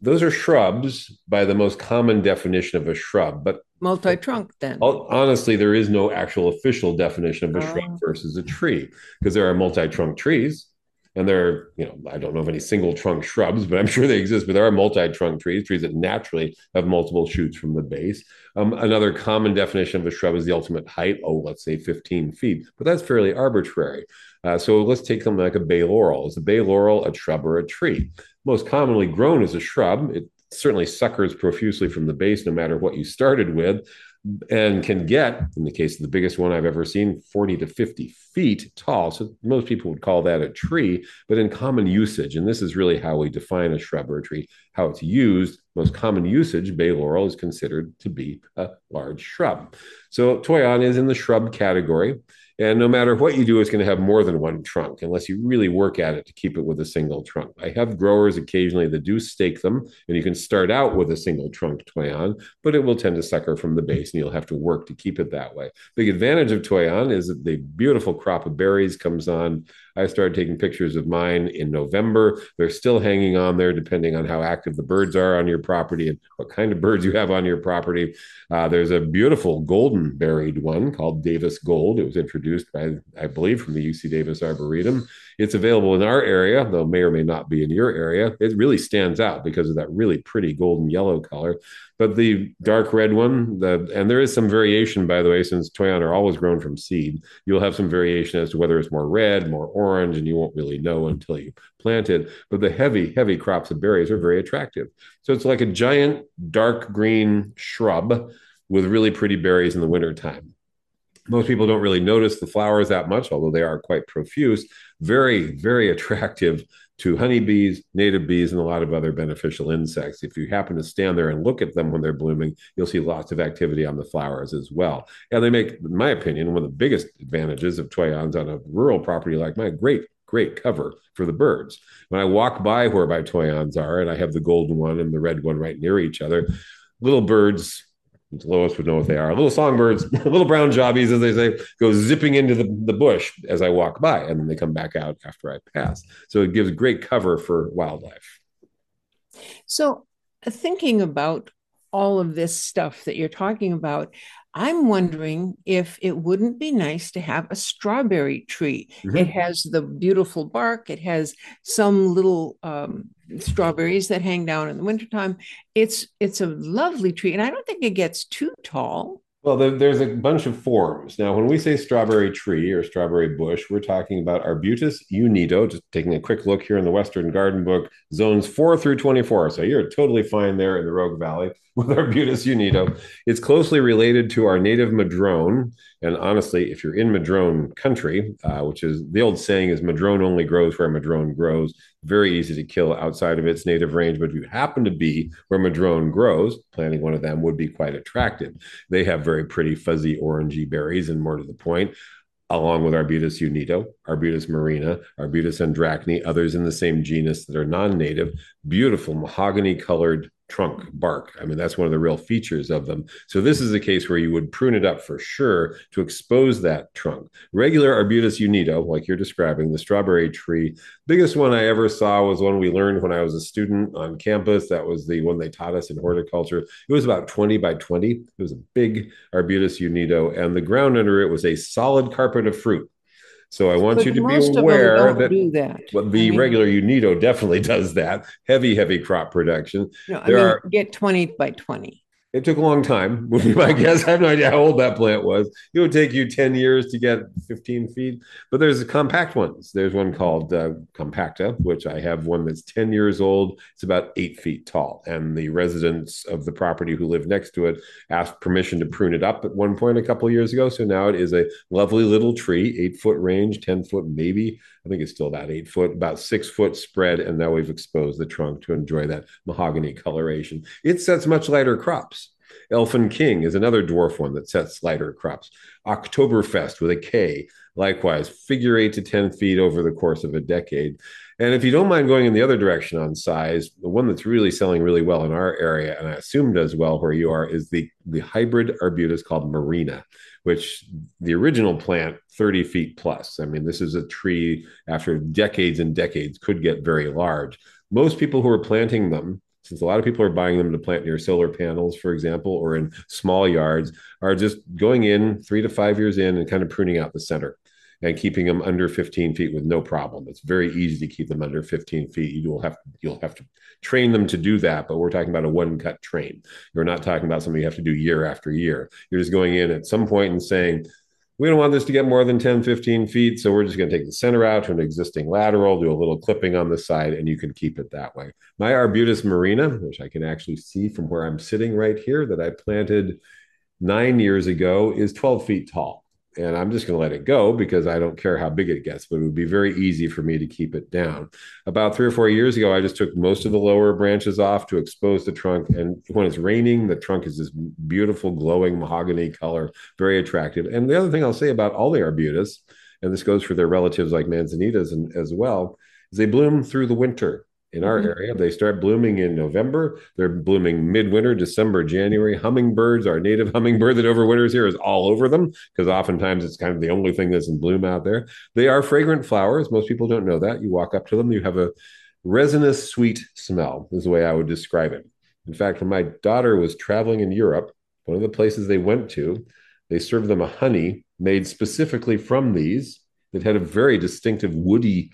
Those are shrubs by the most common definition of a shrub, but
Multi-trunk then.
honestly, there is no actual official definition of a shrub
Oh.
versus a tree because there are multi-trunk trees. And there are, you know, I don't know of any single trunk shrubs, but I'm sure they exist. But there are multi-trunk trees, trees that naturally have multiple shoots from the base. Um, another common definition of a shrub is the ultimate height. Oh, let's say fifteen feet, but that's fairly arbitrary. Uh, so let's take something like a bay laurel. Is a bay laurel a shrub or a tree? Most commonly grown as a shrub. It certainly suckers profusely from the base, no matter what you started with, and can get, in the case of the biggest one I've ever seen, forty to fifty feet tall. So most people would call that a tree, but in common usage, and this is really how we define a shrub or a tree, how it's used, most common usage, bay laurel is considered to be a large shrub. So Toyon is in the shrub category. And no matter what you do, it's going to have more than one trunk unless you really work at it to keep it with a single trunk. I have growers occasionally that do stake them, and you can start out with a single trunk Toyon, but it will tend to sucker from the base, and you'll have to work to keep it that way. Big advantage of Toyon is that the beautiful crop of berries comes on. I started taking pictures of mine in November. They're still hanging on there, depending on how active the birds are on your property and what kind of birds you have on your property. Uh, there's a beautiful golden berried one called Davis Gold. It was introduced by, I believe, from the U C Davis Arboretum. It's available in our area, though may or may not be in your area. It really stands out because of that really pretty golden yellow color. But the dark red one, the, and there is some variation, by the way, since Toyon are always grown from seed, you'll have some variation as to whether it's more red, more orange, and you won't really know until you plant it. But the heavy, heavy crops of berries are very attractive. So it's like a giant dark green shrub with really pretty berries in the wintertime. Most people don't really notice the flowers that much, although they are quite profuse. Very, very attractive to honeybees, native bees, and a lot of other beneficial insects. If you happen to stand there and look at them when they're blooming, you'll see lots of activity on the flowers as well. And they make, in my opinion, one of the biggest advantages of Toyons on a rural property like mine, great great cover for the birds. When I walk by where my Toyons are, and I have the golden one and the red one right near each other, little birds, Lois would know what they are, little songbirds, little brown jobbies, as they say, go zipping into the, the bush as I walk by, and then they come back out after I pass. So it gives great cover for wildlife.
So thinking about all of this stuff that you're talking about, I'm wondering if it wouldn't be nice to have a strawberry tree. Mm-hmm. It has the beautiful bark. It has some little um, strawberries that hang down in the wintertime. It's it's a lovely tree, and I don't think it gets too tall.
Well, there's a bunch of forms. Now, when we say strawberry tree or strawberry bush, we're talking about Arbutus unido, just taking a quick look here in the Western Garden Book, zones four through twenty-four. So you're totally fine there in the Rogue Valley with Arbutus unido. It's closely related to our native madrone. And honestly, if you're in madrone country, uh, which is the old saying is madrone only grows where madrone grows, very easy to kill outside of its native range. But if you happen to be where madrone grows, planting one of them would be quite attractive. They have very pretty fuzzy orangey berries, and more to the point, along with Arbutus unido, Arbutus marina, Arbutus andrachne, others in the same genus that are non-native, beautiful mahogany-colored trunk bark. I mean, that's one of the real features of them. So this is a case where you would prune it up for sure to expose that trunk. Regular Arbutus unido, like you're describing, the strawberry tree, biggest one I ever saw was one we learned when I was a student on campus. That was the one they taught us in horticulture. It was about twenty by twenty. It was a big Arbutus unido, and the ground under it was a solid carpet of fruit. So I want but you to be aware that,
that.
Well, the I mean, regular unido definitely does that. Heavy, heavy crop production.
No, I there mean, are, get twenty by twenty.
It took a long time, would be my guess. I have no idea how old that plant was. It would take you ten years to get fifteen feet. But there's compact ones. There's one called uh, Compacta, which I have one that's ten years old. It's about eight feet tall. And the residents of the property who live next to it asked permission to prune it up at one point a couple of years ago. So now it is a lovely little tree, eight foot range, ten foot maybe. I think it's still about eight foot, about six foot spread. And now we've exposed the trunk to enjoy that mahogany coloration. It sets much lighter crops. Elfin King is another dwarf one that sets lighter crops. Oktoberfest with a K, likewise, figure eight to ten feet over the course of a decade. And if you don't mind going in the other direction on size, the one that's really selling really well in our area, and I assume does well where you are, is the, the hybrid Arbutus called Marina, which the original plant, thirty feet plus. I mean, this is a tree after decades and decades could get very large. Most people who are planting them since a lot of people are buying them to plant near solar panels, for example, or in small yards, are just going in three to five years in and kind of pruning out the center and keeping them under fifteen feet with no problem. It's very easy to keep them under fifteen feet. You will have you'll have to train them to do that, but we're talking about a one cut train. You're not talking about something you have to do year after year. You're just going in at some point and saying, we don't want this to get more than ten, fifteen feet. So we're just going to take the center out to an existing lateral, do a little clipping on the side, and you can keep it that way. My Arbutus marina, which I can actually see from where I'm sitting right here, that I planted nine years ago, is twelve feet tall. And I'm just going to let it go because I don't care how big it gets, but it would be very easy for me to keep it down. About three or four years ago, I just took most of the lower branches off to expose the trunk. And when it's raining, the trunk is this beautiful, glowing mahogany color, very attractive. And the other thing I'll say about all the Arbutus, and this goes for their relatives like Manzanitas and, as well, is they bloom through the winter. In our mm-hmm. area, they start blooming in November. They're blooming midwinter, December, January. Hummingbirds, our native hummingbird that overwinters here, is all over them because oftentimes it's kind of the only thing that's in bloom out there. They are fragrant flowers. Most people don't know that. You walk up to them, you have a resinous, sweet smell, is the way I would describe it. In fact, when my daughter was traveling in Europe, one of the places they went to, they served them a honey made specifically from these that had a very distinctive woody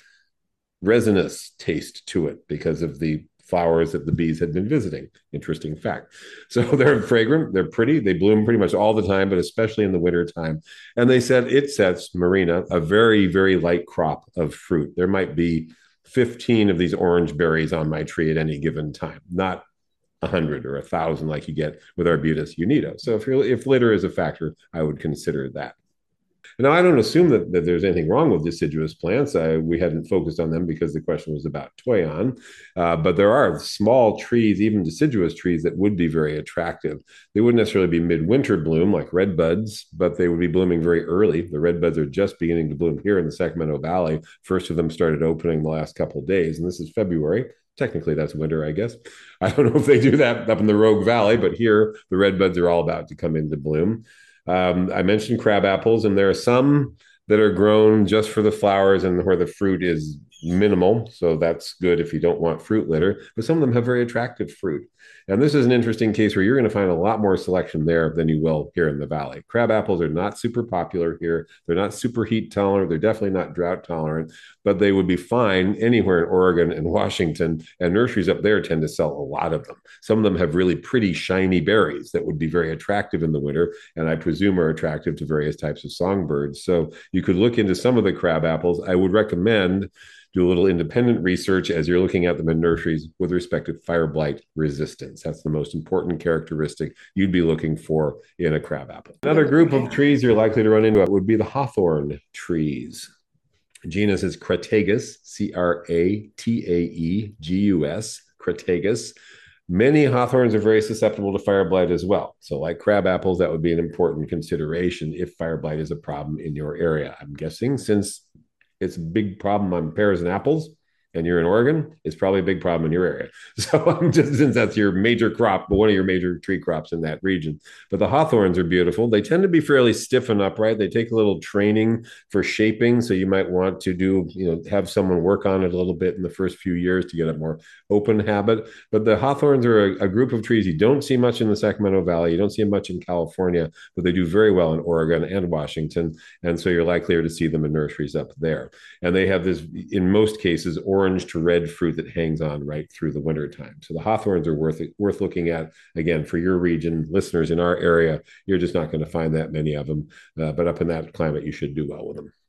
resinous taste to it because of the flowers that the bees had been visiting. Interesting fact. So they're fragrant, they're pretty, they bloom pretty much all the time, but especially in the winter time. And they said it sets Marina a very, very light crop of fruit. There might be fifteen of these orange berries on my tree at any given time, not a hundred or a thousand like you get with Arbutus unito. So if you're, if litter is a factor, I would consider that. Now, I don't assume that, that there's anything wrong with deciduous plants. I, we hadn't focused on them because the question was about toyon. Uh, but there are small trees, even deciduous trees, that would be very attractive. They wouldn't necessarily be midwinter bloom like red buds, but they would be blooming very early. The red buds are just beginning to bloom here in the Sacramento Valley. First of them started opening the last couple of days, and this is February. Technically, that's winter, I guess. I don't know if they do that up in the Rogue Valley, but here the red buds are all about to come into bloom. Um, I mentioned crab apples, and there are some that are grown just for the flowers and where the fruit is minimal. So that's good if you don't want fruit litter, but some of them have very attractive fruit. And this is an interesting case where you're going to find a lot more selection there than you will here in the valley. Crab apples are not super popular here. They're not super heat tolerant. They're definitely not drought tolerant, but they would be fine anywhere in Oregon and Washington, and nurseries up there tend to sell a lot of them. Some of them have really pretty shiny berries that would be very attractive in the winter, and I presume are attractive to various types of songbirds. So you could look into some of the crab apples. I would recommend do a little independent research as you're looking at them in nurseries with respect to fire blight resistance. That's the most important characteristic you'd be looking for in a crab apple. Another group of trees you're likely to run into would be the hawthorn trees. Genus is Crataegus, C R A T A E G U S, Crataegus. Many hawthorns are very susceptible to fire blight as well. So like crab apples, that would be an important consideration if fire blight is a problem in your area. I'm guessing since it's a big problem on pears and apples, and you're in Oregon, it's probably a big problem in your area. So I'm just, since that's your major crop, but one of your major tree crops in that region. But the hawthorns are beautiful. They tend to be fairly stiff and upright. They take a little training for shaping. So you might want to do, you know, have someone work on it a little bit in the first few years to get a more open habit. But the hawthorns are a, a group of trees you don't see much in the Sacramento Valley. You don't see much in California, but they do very well in Oregon and Washington. And so you're likelier to see them in nurseries up there. And they have this, in most cases, orange to red fruit that hangs on right through the winter time. So the hawthorns are worth it, worth looking at. Again, for your region, listeners in our area, you're just not going to find that many of them. Uh, but up in that climate, you should do well with them.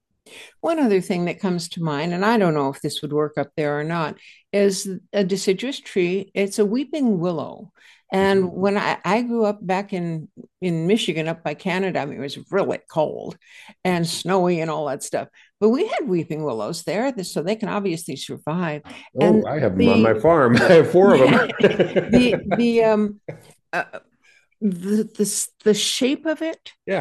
One other thing that comes to mind, and I don't know if this would work up there or not, is a deciduous tree. It's a weeping willow. And mm-hmm. when I, I grew up back in, in Michigan, up by Canada, I mean, it was really cold and snowy and all that stuff. But we had weeping willows there, so they can obviously survive.
Oh, and I have the, them on my farm. I have four of them.
the the um uh, the, the the shape of it,
yeah.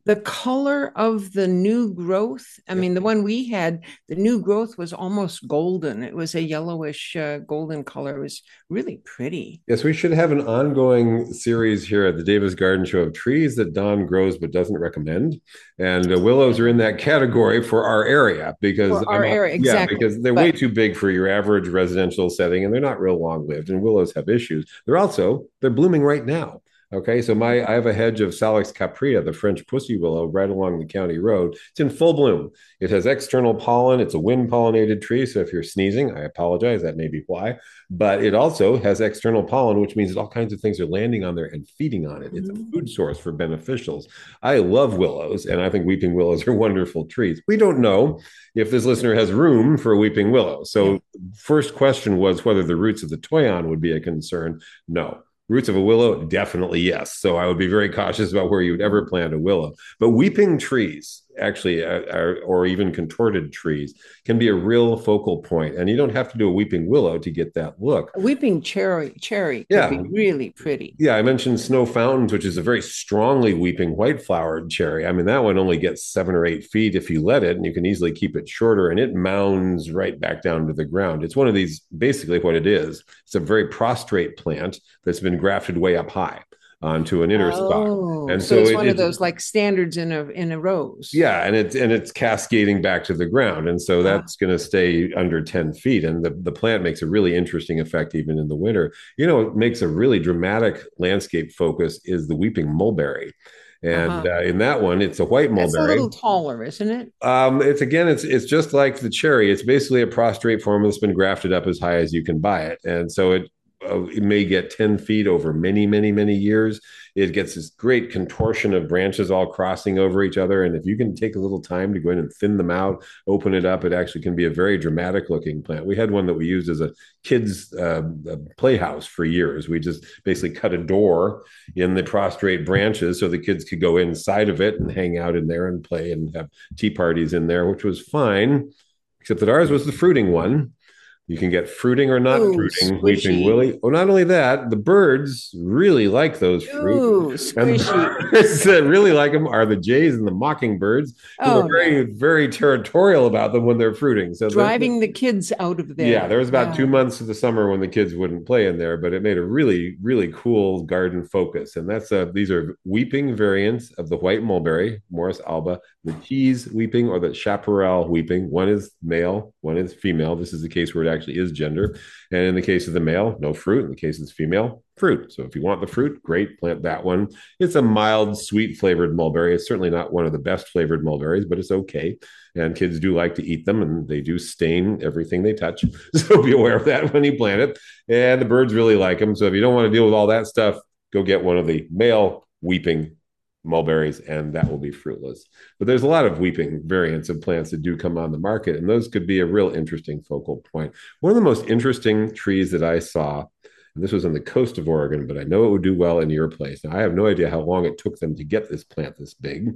The color of the new growth, I mean, the one we had, the new growth was almost golden. It was a yellowish uh, golden color. It was really pretty.
Yes, we should have an ongoing series here at the Davis Garden Show of trees that Don grows but doesn't recommend. And uh, willows are in that category for our area because
For our
I'm not-
area,
yeah,
exactly.
because they're
But
way too big for your average residential setting and they're not real long-lived. And willows have issues. They're also they're blooming right now. Okay, so my I have a hedge of Salix caprea, the French pussy willow, right along the county road. It's in full bloom. It has external pollen. It's a wind pollinated tree. So if you're sneezing, I apologize. That may be why. But it also has external pollen, which means that all kinds of things are landing on there and feeding on it. It's a
Mhm.
food source for beneficials. I love willows, and I think weeping willows are wonderful trees. We don't know if this listener has room for a weeping willow. So,
Yeah.
first question was whether the roots of the toyon would be a concern. No. Roots of a willow, definitely yes. So I would be very cautious about where you would ever plant a willow. But weeping trees, actually, are, are, or even contorted trees, can be a real focal point. And you don't have to do a weeping willow to get that look.
A weeping cherry cherry could
Yeah.
be really pretty.
Yeah, I mentioned snow fountains, which is a very strongly weeping white flowered cherry. I mean, that one only gets seven or eight feet if you let it, and you can easily keep it shorter, and it mounds right back down to the ground. It's one of these, basically, what it is. It's a very prostrate plant that's been grafted way up high onto an inner spot.
Oh,
And
so
so
it's
it,
one of
it,
those like standards in a in a rose.
yeah, and it's and it's cascading back to the ground, and so that's going to stay under ten feet. And the the plant makes a really interesting effect even in the winter. You know, it makes a really dramatic landscape focus is the weeping mulberry, and
Uh-huh.
uh, in that one, it's a white
That's a
mulberry.
little taller, isn't it?
Um, it's again, it's it's just like the cherry. It's basically a prostrate form that's been grafted up as high as you can buy it, and so it uh, it may get ten feet over many, many, many years. It gets this great contortion of branches all crossing over each other. And if you can take a little time to go in and thin them out, open it up, it actually can be a very dramatic looking plant. We had one that we used as a kid's uh, playhouse for years. We just basically cut a door in the prostrate branches so the kids could go inside of it and hang out in there and play and have tea parties in there, which was fine, except that ours was the fruiting one. You can get fruiting or not
Ooh,
fruiting,
squishy.
weeping willie. Oh, not only that, the birds really like those fruit.
Ooh,
And the
squishy.
birds that really like them are the jays and the mockingbirds, who
Oh,
are very,
no.
very territorial about them when they're fruiting. So the-
Driving the kids out of there.
yeah, there was about
Yeah.
two months of the summer when the kids wouldn't play in there, but it made a really, really cool garden focus. And that's uh, these are weeping variants of the white mulberry, Morus alba, the cheese weeping or the chaparral weeping. One is male, one is female. This is the case where it actually is gender. And in the case of the male, no fruit. In the case of the female, fruit. So if you want the fruit, great, plant that one. It's a mild, sweet flavored mulberry. It's certainly not one of the best flavored mulberries, but it's okay. And kids do like to eat them, and they do stain everything they touch. So be aware of that when you plant it. And the birds really like them. So if you don't want to deal with all that stuff, go get one of the male weeping mulberries, and that will be fruitless. But there's a lot of weeping variants of plants that do come on the market, and those could be a real interesting focal point. One of the most interesting trees that I saw, and this was on the coast of Oregon, but I know it would do well in your place. Now, I have no idea how long it took them to get this plant this big.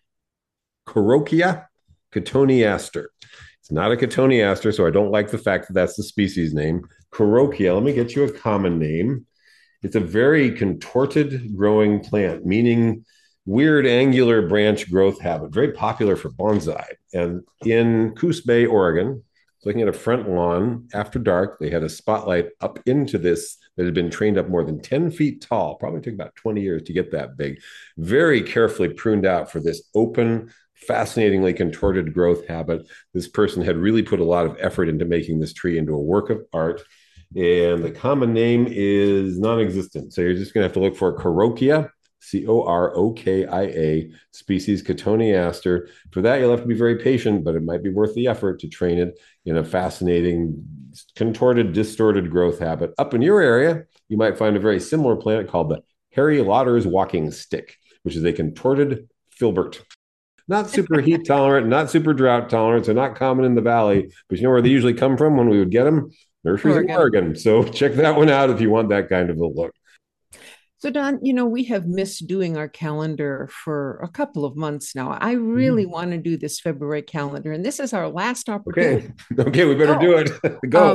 Carokia cotoneaster. It's not a cotoneaster, so I don't like the fact that that's the species name. Carokia, let me get you a common name. It's a very contorted growing plant, meaning weird angular branch growth habit, very popular for bonsai. And in Coos Bay, Oregon, looking at a front lawn after dark, they had a spotlight up into this that had been trained up more than ten feet tall. Probably took about twenty years to get that big. Very carefully pruned out for this open, fascinatingly contorted growth habit. This person had really put a lot of effort into making this tree into a work of art. And the common name is non-existent. So you're just going to have to look for Carokia, C O R O K I A, species cotoneaster. For that, you'll have to be very patient, but it might be worth the effort to train it in a fascinating, contorted, distorted growth habit. Up in your area, you might find a very similar plant called the Harry Lauder's walking stick, which is a contorted filbert. Not super heat tolerant, not super drought tolerant, so not common in the valley. But you know where they usually come from when we would get them? Nurseries in
Oregon.
Oregon. So check that one out if you want that kind of a look.
So, Don, you know, we have missed doing our calendar for a couple of months now. I really
Mm-hmm.
want to do this February calendar, and this is our last opportunity.
Okay. Okay, we better
Oh.
do it. Go.
Um,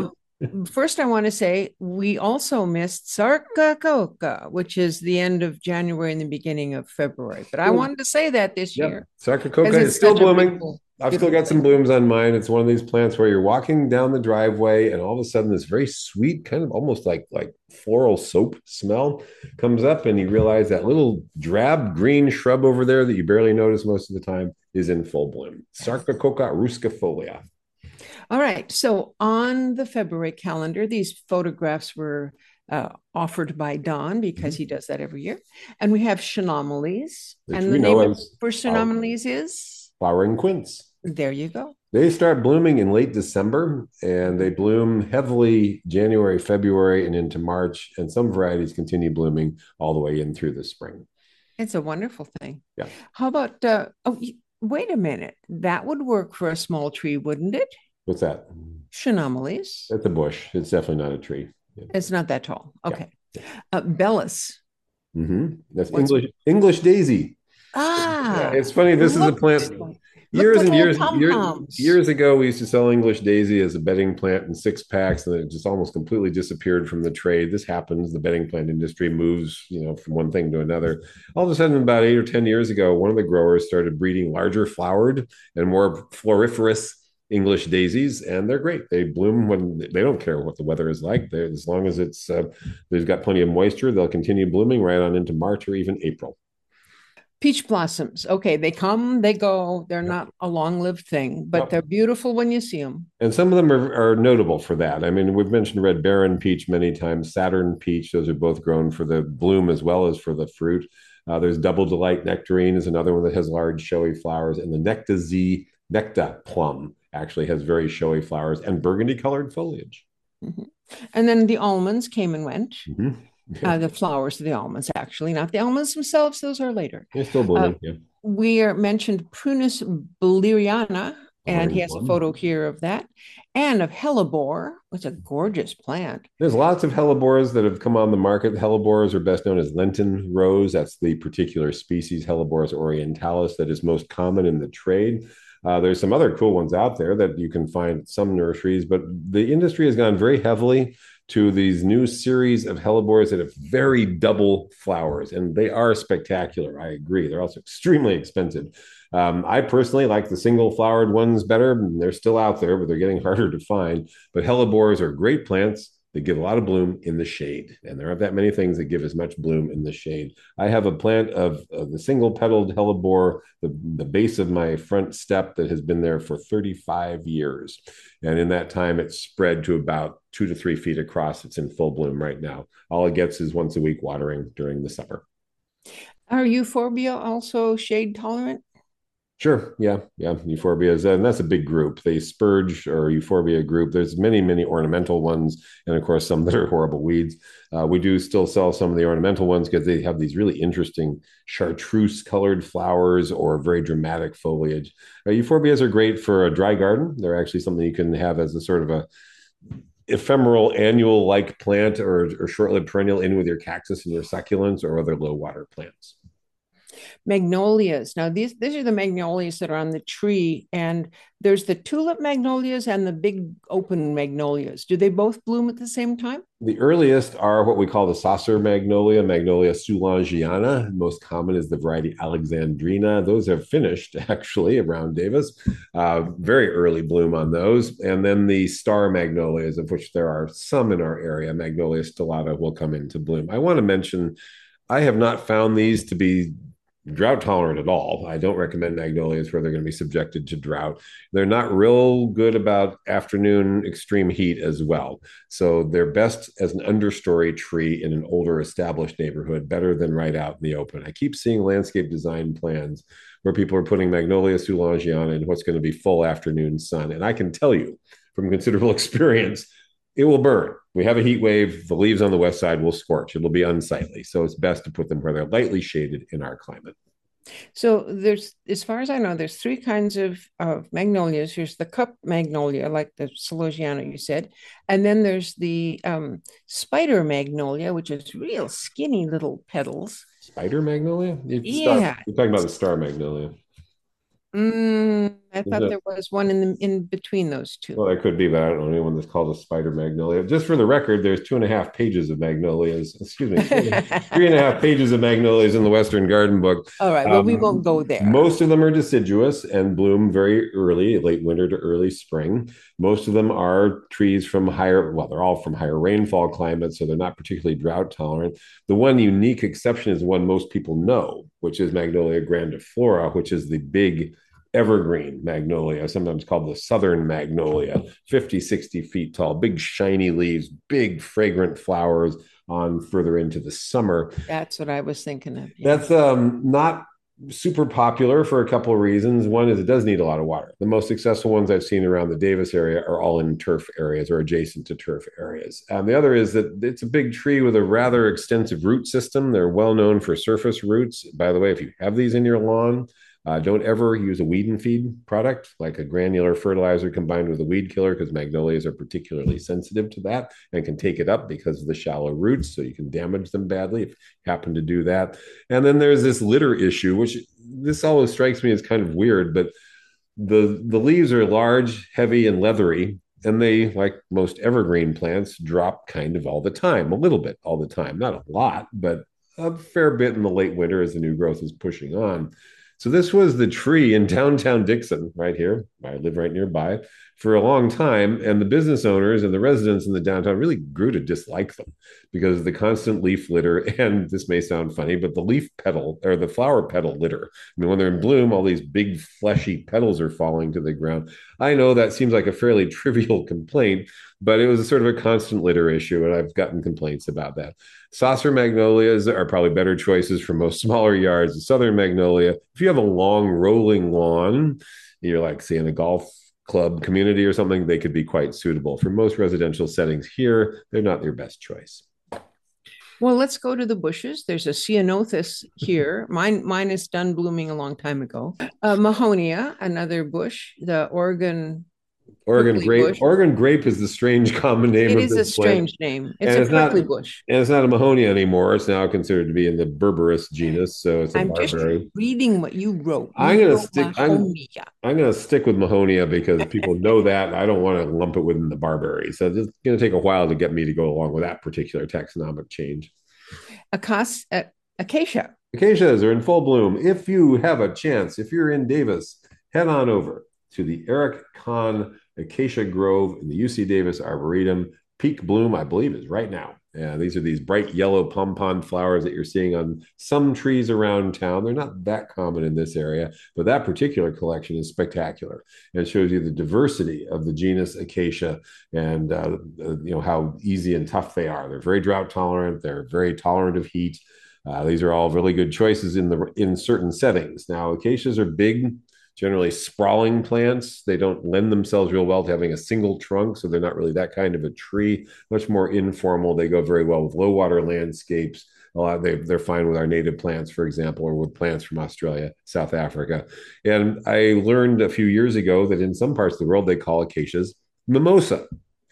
First, I want to say we also missed Sarkakoka, which is the end of January and the beginning of February. But I
Still,
wanted to say that this
yep.
year
Sarcococa
because
is
it's
still
such a
blooming.
beautiful,
I've still
beautiful
got some
place.
blooms on mine. It's one of these plants where you're walking down the driveway and all of a sudden this very sweet, kind of almost like like floral soap smell comes up, and you realize that little drab green shrub over there that you barely notice most of the time is in full bloom. Sarcococa ruscifolia.
All right. So on the February calendar, these photographs were uh, offered by Don because
Mhm.
he does that every year. And we have Chenomalies.
Which
And the
we know
name of
as
for
flower-
Chenomalies is
flowering quince.
there you go.
They start blooming in late December and they bloom heavily January, February, and into March. And some varieties continue blooming all the way in through the spring.
It's a wonderful thing.
Yeah.
How about, uh, oh, wait a minute. That would work for a small tree, wouldn't it?
What's that?
Chenomalies.
That's a bush. It's definitely not a tree. Yeah.
It's not that tall.
Yeah.
Okay. Uh, Bellis.
Mm-hmm. That's
What's
English English daisy. Yeah,
ah,
it's funny. This is a
look,
plant.
look
Years
like
and
little
years, years,
pom-poms.
years ago, we used to sell English daisy as a bedding plant in six packs, and it just almost completely disappeared from the trade. This happens. The bedding plant industry moves, you know, from one thing to another. All of a sudden, about eight or ten years ago, one of the growers started breeding larger flowered and more floriferous English daisies, and they're great. They bloom when they don't care what the weather is like. They, as long as it's uh, they've got plenty of moisture, they'll continue blooming right on into March or even April.
Peach blossoms. Okay, they come, they go. They're
Yep.
not a long-lived thing, but
Yep.
they're beautiful when you see them.
And some of them are, are notable for that. I mean, we've mentioned red baron peach many times, Saturn peach. Those are both grown for the bloom as well as for the fruit. Uh, there's double delight nectarine is another one that has large showy flowers, and the necta Z necta plum actually has very showy flowers and burgundy colored foliage.
Mhm. And then the almonds came and went.
Mm-hmm.
Uh,
Yeah.
the flowers of the almonds, actually, not the almonds themselves. Those are later.
They're still
Uh,
blooming. Yeah.
we are mentioned Prunus bileriana, and he
Orange
has a
plum.
photo here of that, and of hellebore, which is a gorgeous plant.
There's lots of hellebores that have come on the market. Hellebores are best known as Lenten rose. That's the particular species, Helleborus orientalis, that is most common in the trade. Uh, there's some other cool ones out there that you can find at some nurseries, but the industry has gone very heavily to these new series of hellebores that have very double flowers, and they are spectacular. I agree. They're also extremely expensive. Um, I personally like the single flowered ones better. They're still out there, but they're getting harder to find. But hellebores are great plants. They give a lot of bloom in the shade, and there aren't that many things that give as much bloom in the shade. I have a plant of, of the single petaled hellebore, the, the base of my front step that has been there for thirty-five years. And in that time, it's spread to about two to three feet across. It's in full bloom right now. All it gets is once a week watering during the summer.
Are euphorbia also shade tolerant?
Sure. Yeah. Yeah. Euphorbias. And that's a big group. The spurge or euphorbia group. There's many, many ornamental ones. And of course, some that are horrible weeds. Uh, we do still sell some of the ornamental ones because they have these really interesting chartreuse colored flowers or very dramatic foliage. Uh, euphorbias are great for a dry garden. They're actually something you can have as a sort of a ephemeral annual like plant or, or short-lived perennial in with your cactus and your succulents or other low water plants.
Magnolias. Now, these these are the magnolias that are on the tree, and there's the tulip magnolias and the big open magnolias. Do they both bloom at the same time?
The earliest are what we call the saucer magnolia, Magnolia soulangeana. Most common is the variety Alexandrina. Those have finished actually around Davis. Uh, very early bloom on those. And then the star magnolias, of which there are some in our area, Magnolia stellata, will come into bloom. I want to mention, I have not found these to be drought tolerant at all. I don't recommend magnolias where they're going to be subjected to drought. They're not real good about afternoon extreme heat as well. So they're best as an understory tree in an older established neighborhood, better than right out in the open. I keep seeing landscape design plans where people are putting Magnolia soulangeana in what's going to be full afternoon sun. And I can tell you from considerable experience, it will burn. We have a heat wave. The leaves on the west side will scorch. It'll be unsightly. So it's best to put them where they're lightly shaded in our climate.
So there's, as far as I know, there's three kinds of, of magnolias. There's the cup magnolia, like the Solosiana you said, and then there's the um, spider magnolia, which is real skinny little petals.
Spider magnolia? It's star,
Yeah,
you're talking about the star magnolia.
Mm, I
Is
thought
it?
there was one in the, in between those two.
Well, that could be, but I don't know anyone that's called a spider magnolia. Just for the record, there's two and a half pages of magnolias. Excuse me, three and a half, three and a half pages of magnolias in the Western Garden Book.
All right. Well, we won't go
Um,
there.
most of them are deciduous and bloom very early, late winter to early spring. Most of them are trees from higher, well, they're all from higher rainfall climates, so they're not particularly drought tolerant. The one unique exception is one most people know, which is Magnolia grandiflora, which is the big evergreen magnolia, sometimes called the southern magnolia, fifty, sixty feet tall, big shiny leaves, big fragrant flowers on further into the summer.
That's what I was thinking of. Yeah.
That's um, not super popular for a couple of reasons. One is it does need a lot of water. The most successful ones I've seen around the Davis area are all in turf areas or adjacent to turf areas. Um, the other is that it's a big tree with a rather extensive root system. They're well known for surface roots. By the way, if you have these in your lawn, uh, don't ever use a weed and feed product like a granular fertilizer combined with a weed killer, because magnolias are particularly sensitive to that and can take it up because of the shallow roots. So you can damage them badly if you happen to do that. And then there's this litter issue, which this always strikes me as kind of weird, but the the leaves are large, heavy, and leathery, and they, like most evergreen plants, drop kind of all the time, a little bit all the time, not a lot, but a fair bit in the late winter as the new growth is pushing on. So this was the tree in downtown Dixon, right here. I live right nearby, for a long time, and the business owners and the residents in the downtown really grew to dislike them because of the constant leaf litter. And this may sound funny, but the leaf petal or the flower petal litter. I mean, when they're in bloom, all these big fleshy petals are falling to the ground. I know that seems like a fairly trivial complaint, but it was a sort of a constant litter issue, and I've gotten complaints about that. Saucer magnolias are probably better choices for most smaller yards. The southern magnolia, if you have a long rolling lawn, you're like, say, in a golf club community or something, they could be quite suitable. For most residential settings here, they're not your best choice.
Well, let's go to the bushes. There's a ceanothus here. Mine, mine is done blooming a long time ago. Uh, Mahonia, another bush. The Oregon
Oregon
prickly
grape.
bush.
Oregon grape is the strange common name
It
of
is a
this plant.
strange name. It's
And
a
it's not,
prickly
and
bush.
it's not a Mahonia anymore. It's now considered to be in the Berberis genus, so it's a
I'm just
barberry.
reading what you wrote.
I'm
You
gonna
wrote
stick. I'm
Mahonia.
I'm gonna stick with Mahonia because people know that. I don't want to lump it within the barberry, so it's gonna take a while to get me to go along with that particular taxonomic change.
Acas- uh, acacia.
Acacias are in full bloom. If you have a chance, if you're in Davis, head on over to the Eric Kahn Acacia Grove in the U C Davis Arboretum. Peak bloom, I believe, is right now. Yeah, these are these bright yellow pompon flowers that you're seeing on some trees around town. They're not that common in this area, but that particular collection is spectacular. And it shows you the diversity of the genus Acacia and uh, you know how easy and tough they are. They're very drought tolerant. They're very tolerant of heat. Uh, these are all really good choices in the in certain settings. Now, acacias are big, generally sprawling plants. They don't lend themselves real well to having a single trunk, so they're not really that kind of a tree. Much more informal. They go very well with low water landscapes. A lot they they're fine with our native plants, for example, or with plants from Australia, South Africa. And I learned a few years ago that in some parts of the world they call acacias mimosa.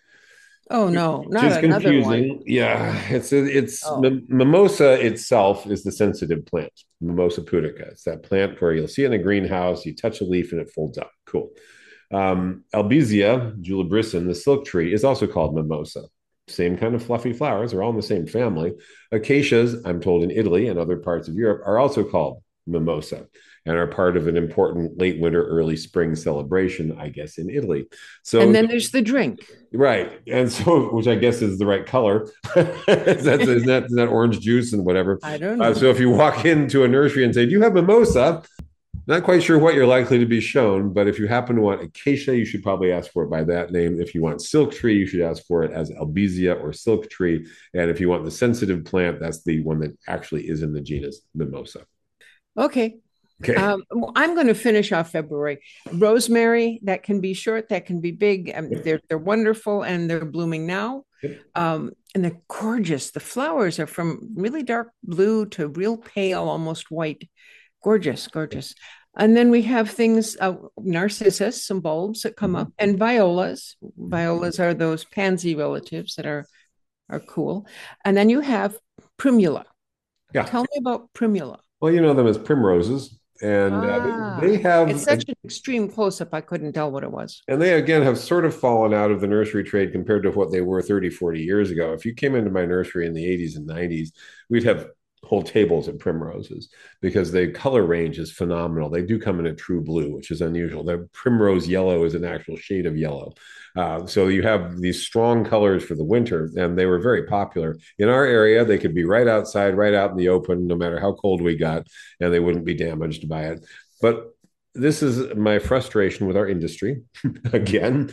Oh no,
Which
not
is
another one.
confusing. Yeah, it's it's
Oh,
mimosa itself is the sensitive plant, Mimosa pudica. It's that plant where you'll see it in a greenhouse, you touch a leaf and it folds up. Cool. Um, Albizia julibrissin, the silk tree, is also called mimosa. Same kind of fluffy flowers, they're all in the same family. Acacias, I'm told in Italy and other parts of Europe, are also called mimosa and are part of an important late winter, early spring celebration, I guess, in Italy. So
and then there's the drink.
right, and so which I guess is the right color. that's is that, is that orange juice and whatever.
I don't
Uh,
know.
so if you walk into a nursery and say, "Do you have mimosa?" Not quite sure what you're likely to be shown, but if you happen to want acacia, you should probably ask for it by that name. If you want silk tree, you should ask for it as albizia or silk tree. And if you want the sensitive plant, that's the one that actually is in the genus mimosa.
Okay.
Okay.
Um, well, I'm going to finish off February. Rosemary, that can be short, that can be big. Um, they're they're wonderful and they're blooming now.
Yep.
Um, and they're gorgeous. The flowers are from really dark blue to real pale, almost white. Gorgeous, gorgeous. And then we have things, uh, narcissus, some bulbs that come
Mhm.
up, and violas. Violas are those pansy relatives that are are cool. And then you have primula.
Yeah.
Tell me about primula.
Well, you know them as primroses. And uh,
Ah,
they
it's
have,
such an extreme close-up, I couldn't tell what it was.
and they again have sort of fallen out of the nursery trade compared to what they were thirty, forty years ago. If you came into my nursery in the eighties and nineties, we'd have whole tables of primroses because the color range is phenomenal. They do come in a true blue, which is unusual. The primrose yellow is an actual shade of yellow. Uh, so you have these strong colors for the winter, and they were very popular. In our area, they could be right outside, right out in the open, no matter how cold we got, and they wouldn't be damaged by it. But this is my frustration with our industry. Again,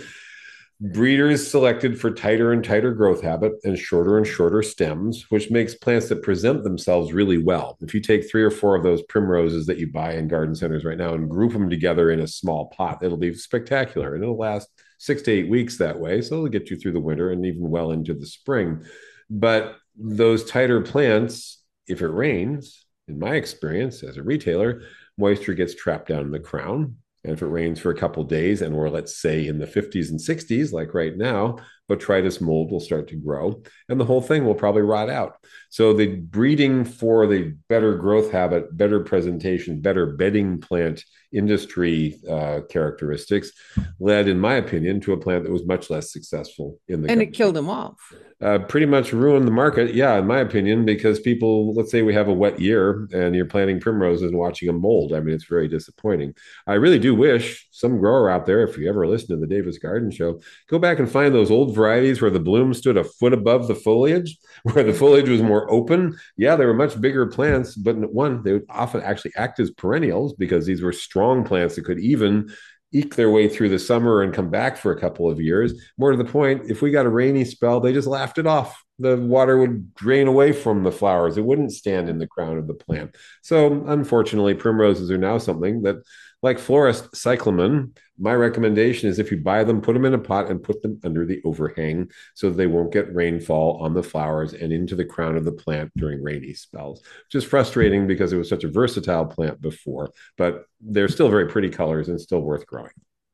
breeders selected for tighter and tighter growth habit and shorter and shorter stems, which makes plants that present themselves really well. If you take three or four of those primroses that you buy in garden centers right now and group them together in a small pot, it'll be spectacular, and it'll last six to eight weeks that way. So it'll get you through the winter and even well into the spring. But those tighter plants, if it rains, in my experience as a retailer, moisture gets trapped down in the crown. And if it rains for a couple of days, and we're, let's say, in the fifties and sixties, like right now, botrytis mold will start to grow, and the whole thing will probably rot out. So the breeding for the better growth habit, better presentation, better bedding plant industry uh, characteristics led, in my opinion, to a plant that was much less successful in the
And
garden.
it killed them off.
Uh, pretty much ruined the market, yeah, in my opinion, because people, let's say we have a wet year and you're planting primroses and watching them mold. I mean, it's very disappointing. I really do wish some grower out there, if you ever listen to the Davis Garden Show, go back and find those old varieties where the bloom stood a foot above the foliage, where the foliage was more open. Yeah, they were much bigger plants, but one, they would often actually act as perennials because these were strong plants that could even eke their way through the summer and come back for a couple of years. More to the point, if we got a rainy spell, they just laughed it off. The water would drain away from the flowers. It wouldn't stand in the crown of the plant. So unfortunately, primroses are now something that, like florist cyclamen, my recommendation is if you buy them, put them in a pot and put them under the overhang so that they won't get rainfall on the flowers and into the crown of the plant during rainy spells, which is frustrating because it was such a versatile plant before, but they're still very pretty colors and still worth growing.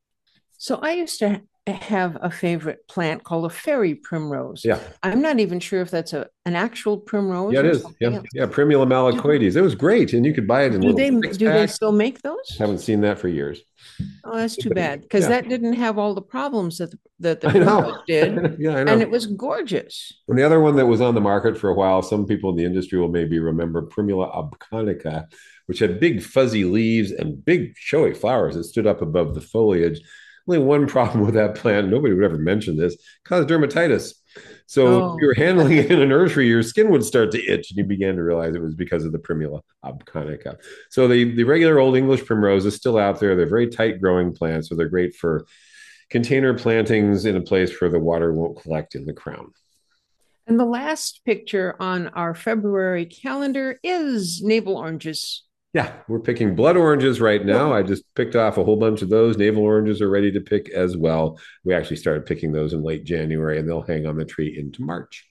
So I used to have a favorite plant called a fairy primrose.
Yeah.
I'm not even sure if that's a an actual primrose.
Yeah, it
or
is.
something
Yeah,
else.
yeah. Primula malacoides. It was great, and you could buy it in
Do
little
they
six
do they
packs.
still make those?
Haven't seen that for years.
Oh, that's too bad because
Yeah.
that didn't have all the problems that the, that the
I know.
primrose did,
Yeah, I know.
and it was gorgeous.
And the other one that was on the market for a while, some people in the industry will maybe remember Primula obconica, which had big fuzzy leaves and big showy flowers that stood up above the foliage. Only one problem with that plant, nobody would ever mention this, caused dermatitis. So
Oh.
if you were handling it in a nursery, your skin would start to itch, and you began to realize it was because of the Primula obconica. So the, the regular old English primrose is still out there. They're very tight growing plants, so they're great for container plantings in a place where the water won't collect in the crown.
And the last picture on our February calendar is navel oranges.
Yeah, we're picking blood oranges right now. I just picked off a whole bunch of those. Navel oranges are ready to pick as well. We actually started picking those in late January, and they'll hang on the tree into March.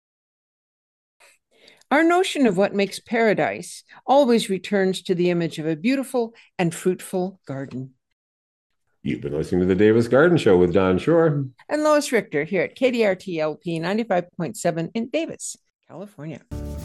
Our notion of what makes paradise always returns to the image of a beautiful and fruitful garden.
You've been listening to the Davis Garden Show with Don Shore
And Lois Richter here at K D R T L P ninety-five point seven in Davis, California.